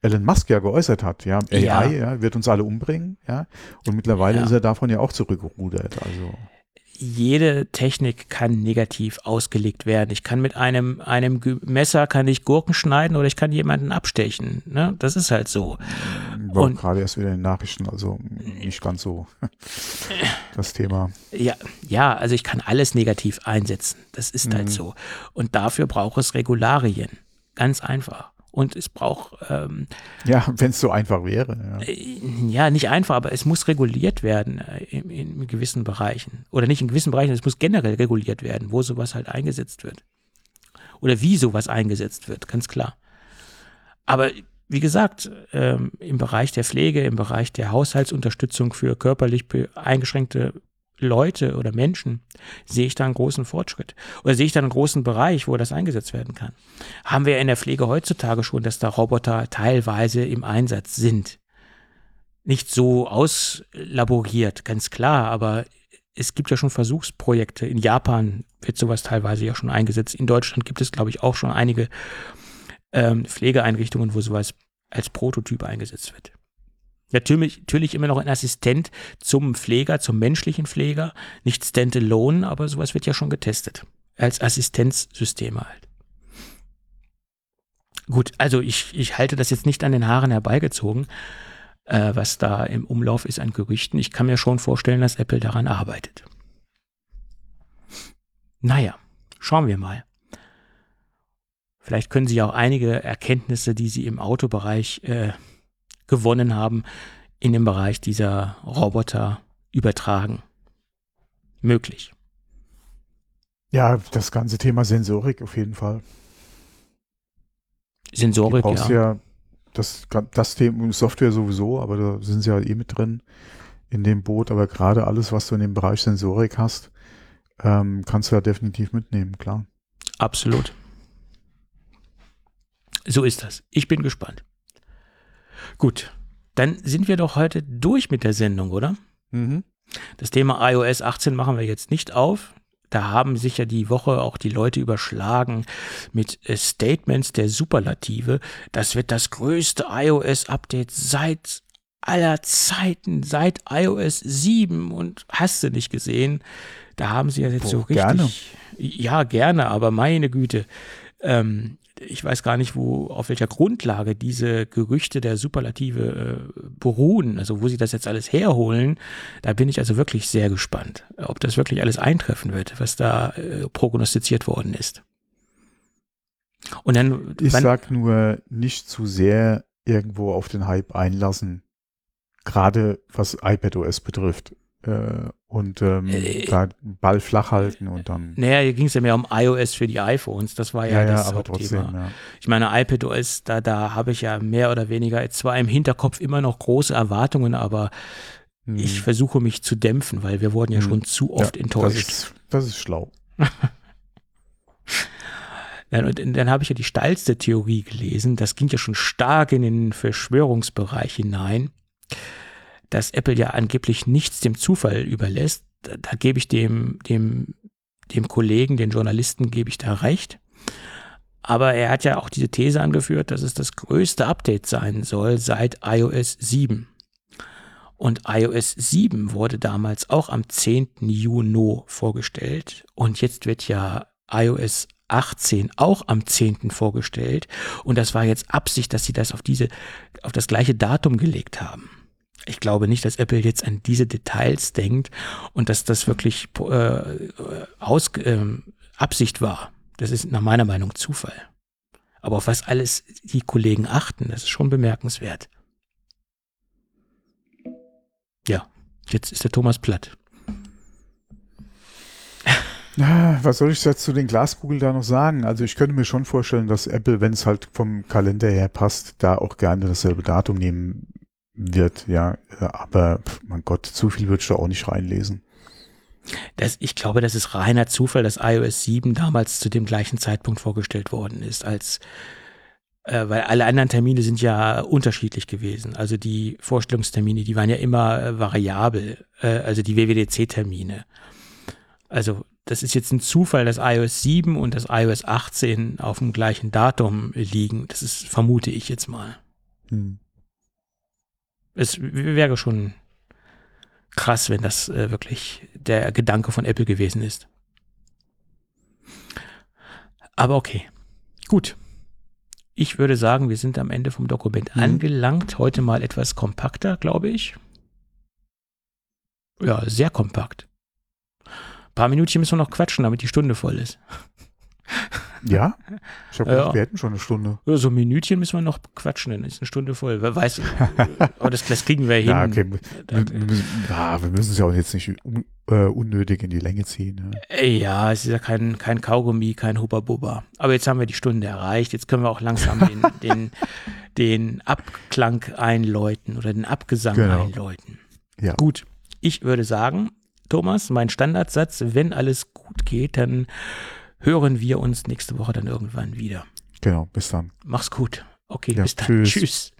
Elon Musk ja geäußert hat, ja, A I Ja. ja, wird uns alle umbringen, ja, und mittlerweile Ja. ist er davon ja auch zurückgerudert, also. Jede Technik kann negativ ausgelegt werden. Ich kann mit einem, einem Ge- Messer kann ich Gurken schneiden oder ich kann jemanden abstechen. Ne? Das ist halt so. War Und- gerade erst wieder in den Nachrichten, also nicht ganz so das Thema. Ja, ja, also ich kann alles negativ einsetzen. Das ist halt Mhm. so. Und dafür braucht es Regularien. Ganz einfach. Und es braucht, ähm, Ja, wenn es so einfach wäre. Ja. äh, ja, nicht einfach, aber es muss reguliert werden äh, in, in gewissen Bereichen. Oder nicht in gewissen Bereichen, es muss generell reguliert werden, wo sowas halt eingesetzt wird. Oder wie sowas eingesetzt wird, ganz klar. Aber wie gesagt, ähm, im Bereich der Pflege, im Bereich der Haushaltsunterstützung für körperlich be- eingeschränkte Leute oder Menschen sehe ich da einen großen Fortschritt. Oder sehe ich da einen großen Bereich, wo das eingesetzt werden kann. Haben wir ja in der Pflege heutzutage schon, dass da Roboter teilweise im Einsatz sind. Nicht so auslaboriert, ganz klar, aber es gibt ja schon Versuchsprojekte. In Japan wird sowas teilweise ja schon eingesetzt. In Deutschland gibt es, glaube ich, auch schon einige ähm, Pflegeeinrichtungen, wo sowas als Prototyp eingesetzt wird. Natürlich, natürlich immer noch ein Assistent zum Pfleger, zum menschlichen Pfleger, nicht standalone, aber sowas wird ja schon getestet. Als Assistenzsysteme halt. Gut, also ich, ich halte das jetzt nicht an den Haaren herbeigezogen, äh, was da im Umlauf ist an Gerüchten. Ich kann mir schon vorstellen, dass Apple daran arbeitet. Naja, schauen wir mal. Vielleicht können Sie auch einige Erkenntnisse, die Sie im Autobereich äh, gewonnen haben, in den Bereich dieser Roboter übertragen. Möglich. Ja, das ganze Thema Sensorik auf jeden Fall. Du Sensorik, brauchst ja. ja das, das Thema Software sowieso, aber da sind sie ja eh mit drin in dem Boot. Aber gerade alles, was du in dem Bereich Sensorik hast, ähm, kannst du ja definitiv mitnehmen, klar. Absolut. So ist das. Ich bin gespannt. Gut, dann sind wir doch heute durch mit der Sendung, oder? Mhm. Das Thema i O S achtzehn machen wir jetzt nicht auf. Da haben sich ja die Woche auch die Leute überschlagen mit äh, Statements der Superlative. Das wird das größte iOS-Update seit aller Zeiten, seit i O S sieben und hast du nicht gesehen. Da haben sie ja jetzt Boah, so richtig... gerne. Ja, gerne, aber meine Güte. Ähm, ich weiß gar nicht, wo, auf welcher Grundlage diese Gerüchte der Superlative äh, beruhen, also wo sie das jetzt alles herholen. Da bin ich also wirklich sehr gespannt, ob das wirklich alles eintreffen wird, was da äh, prognostiziert worden ist. Und dann, Ich wann, sag nur, nicht zu sehr irgendwo auf den Hype einlassen. Gerade was iPadOS betrifft. Äh, und ähm, Äh, da den Ball flach halten und dann. naja, hier ging es ja mehr um iOS für die iPhones, das war ja, Ja, ja, das aber Hauptthema. trotzdem, ja. Ich meine, iPadOS, da, da habe ich ja mehr oder weniger zwar im Hinterkopf immer noch große Erwartungen, aber Hm. ich versuche mich zu dämpfen, weil wir wurden ja Hm. schon zu oft ja, enttäuscht. Das ist, das ist schlau. Ja, und dann habe ich ja die steilste Theorie gelesen, das ging ja schon stark in den Verschwörungsbereich hinein, dass Apple ja angeblich nichts dem Zufall überlässt. Da, da gebe ich dem, dem, dem Kollegen, den Journalisten, gebe ich da recht. Aber er hat ja auch diese These angeführt, dass es das größte Update sein soll seit i O S sieben. Und i O S sieben wurde damals auch am zehnten Juni vorgestellt. Und jetzt wird ja i O S achtzehn auch am zehnten vorgestellt. Und das war jetzt Absicht, dass sie das auf diese, auf das gleiche Datum gelegt haben. Ich glaube nicht, dass Apple jetzt an diese Details denkt und dass das wirklich äh, aus, äh, Absicht war. Das ist nach meiner Meinung Zufall. Aber auf was alles die Kollegen achten, das ist schon bemerkenswert. Ja, jetzt ist der Thomas platt. Na, was soll ich jetzt zu den Glaskugeln da noch sagen? Also ich könnte mir schon vorstellen, dass Apple, wenn es halt vom Kalender her passt, da auch gerne dasselbe Datum nehmen wird, ja. Aber, pf, mein Gott, zu viel würdest du auch nicht reinlesen. Das, ich glaube, das ist reiner Zufall, dass i O S sieben damals zu dem gleichen Zeitpunkt vorgestellt worden ist, als äh, weil alle anderen Termine sind ja unterschiedlich gewesen. Also die Vorstellungstermine, die waren ja immer äh, variabel, äh, also die W W D C-Termine. Also das ist jetzt ein Zufall, dass i O S sieben und das i O S achtzehn auf dem gleichen Datum liegen. Das ist, vermute ich jetzt mal. Hm. Es wäre schon krass, wenn das äh, wirklich der Gedanke von Apple gewesen ist. Aber okay, gut. Ich würde sagen, wir sind am Ende vom Dokument Mhm. angelangt. Heute mal etwas kompakter, glaube ich. Ja, sehr kompakt. Ein paar Minütchen müssen wir noch quatschen, damit die Stunde voll ist. Ja? Ich habe Ja. gedacht, wir hätten schon eine Stunde. Ja, so ein Minütchen müssen wir noch quatschen, dann ist eine Stunde voll. Wer weiß, aber das, das kriegen wir hin. Ja, okay. Wir, wir, müssen, ja, wir müssen es ja auch jetzt nicht un, äh, unnötig in die Länge ziehen. Ja. Ja, es ist ja kein, kein Kaugummi, kein Hubba-Bubba. Aber jetzt haben wir die Stunde erreicht. Jetzt können wir auch langsam den, den, den Abklang einläuten oder den Abgesang Genau. einläuten. Ja. Gut, ich würde sagen, Thomas, mein Standardsatz, wenn alles gut geht, dann hören wir uns nächste Woche dann irgendwann wieder. Genau, bis dann. Mach's gut. Okay, Ja, bis dann. tschüss. Tschüss.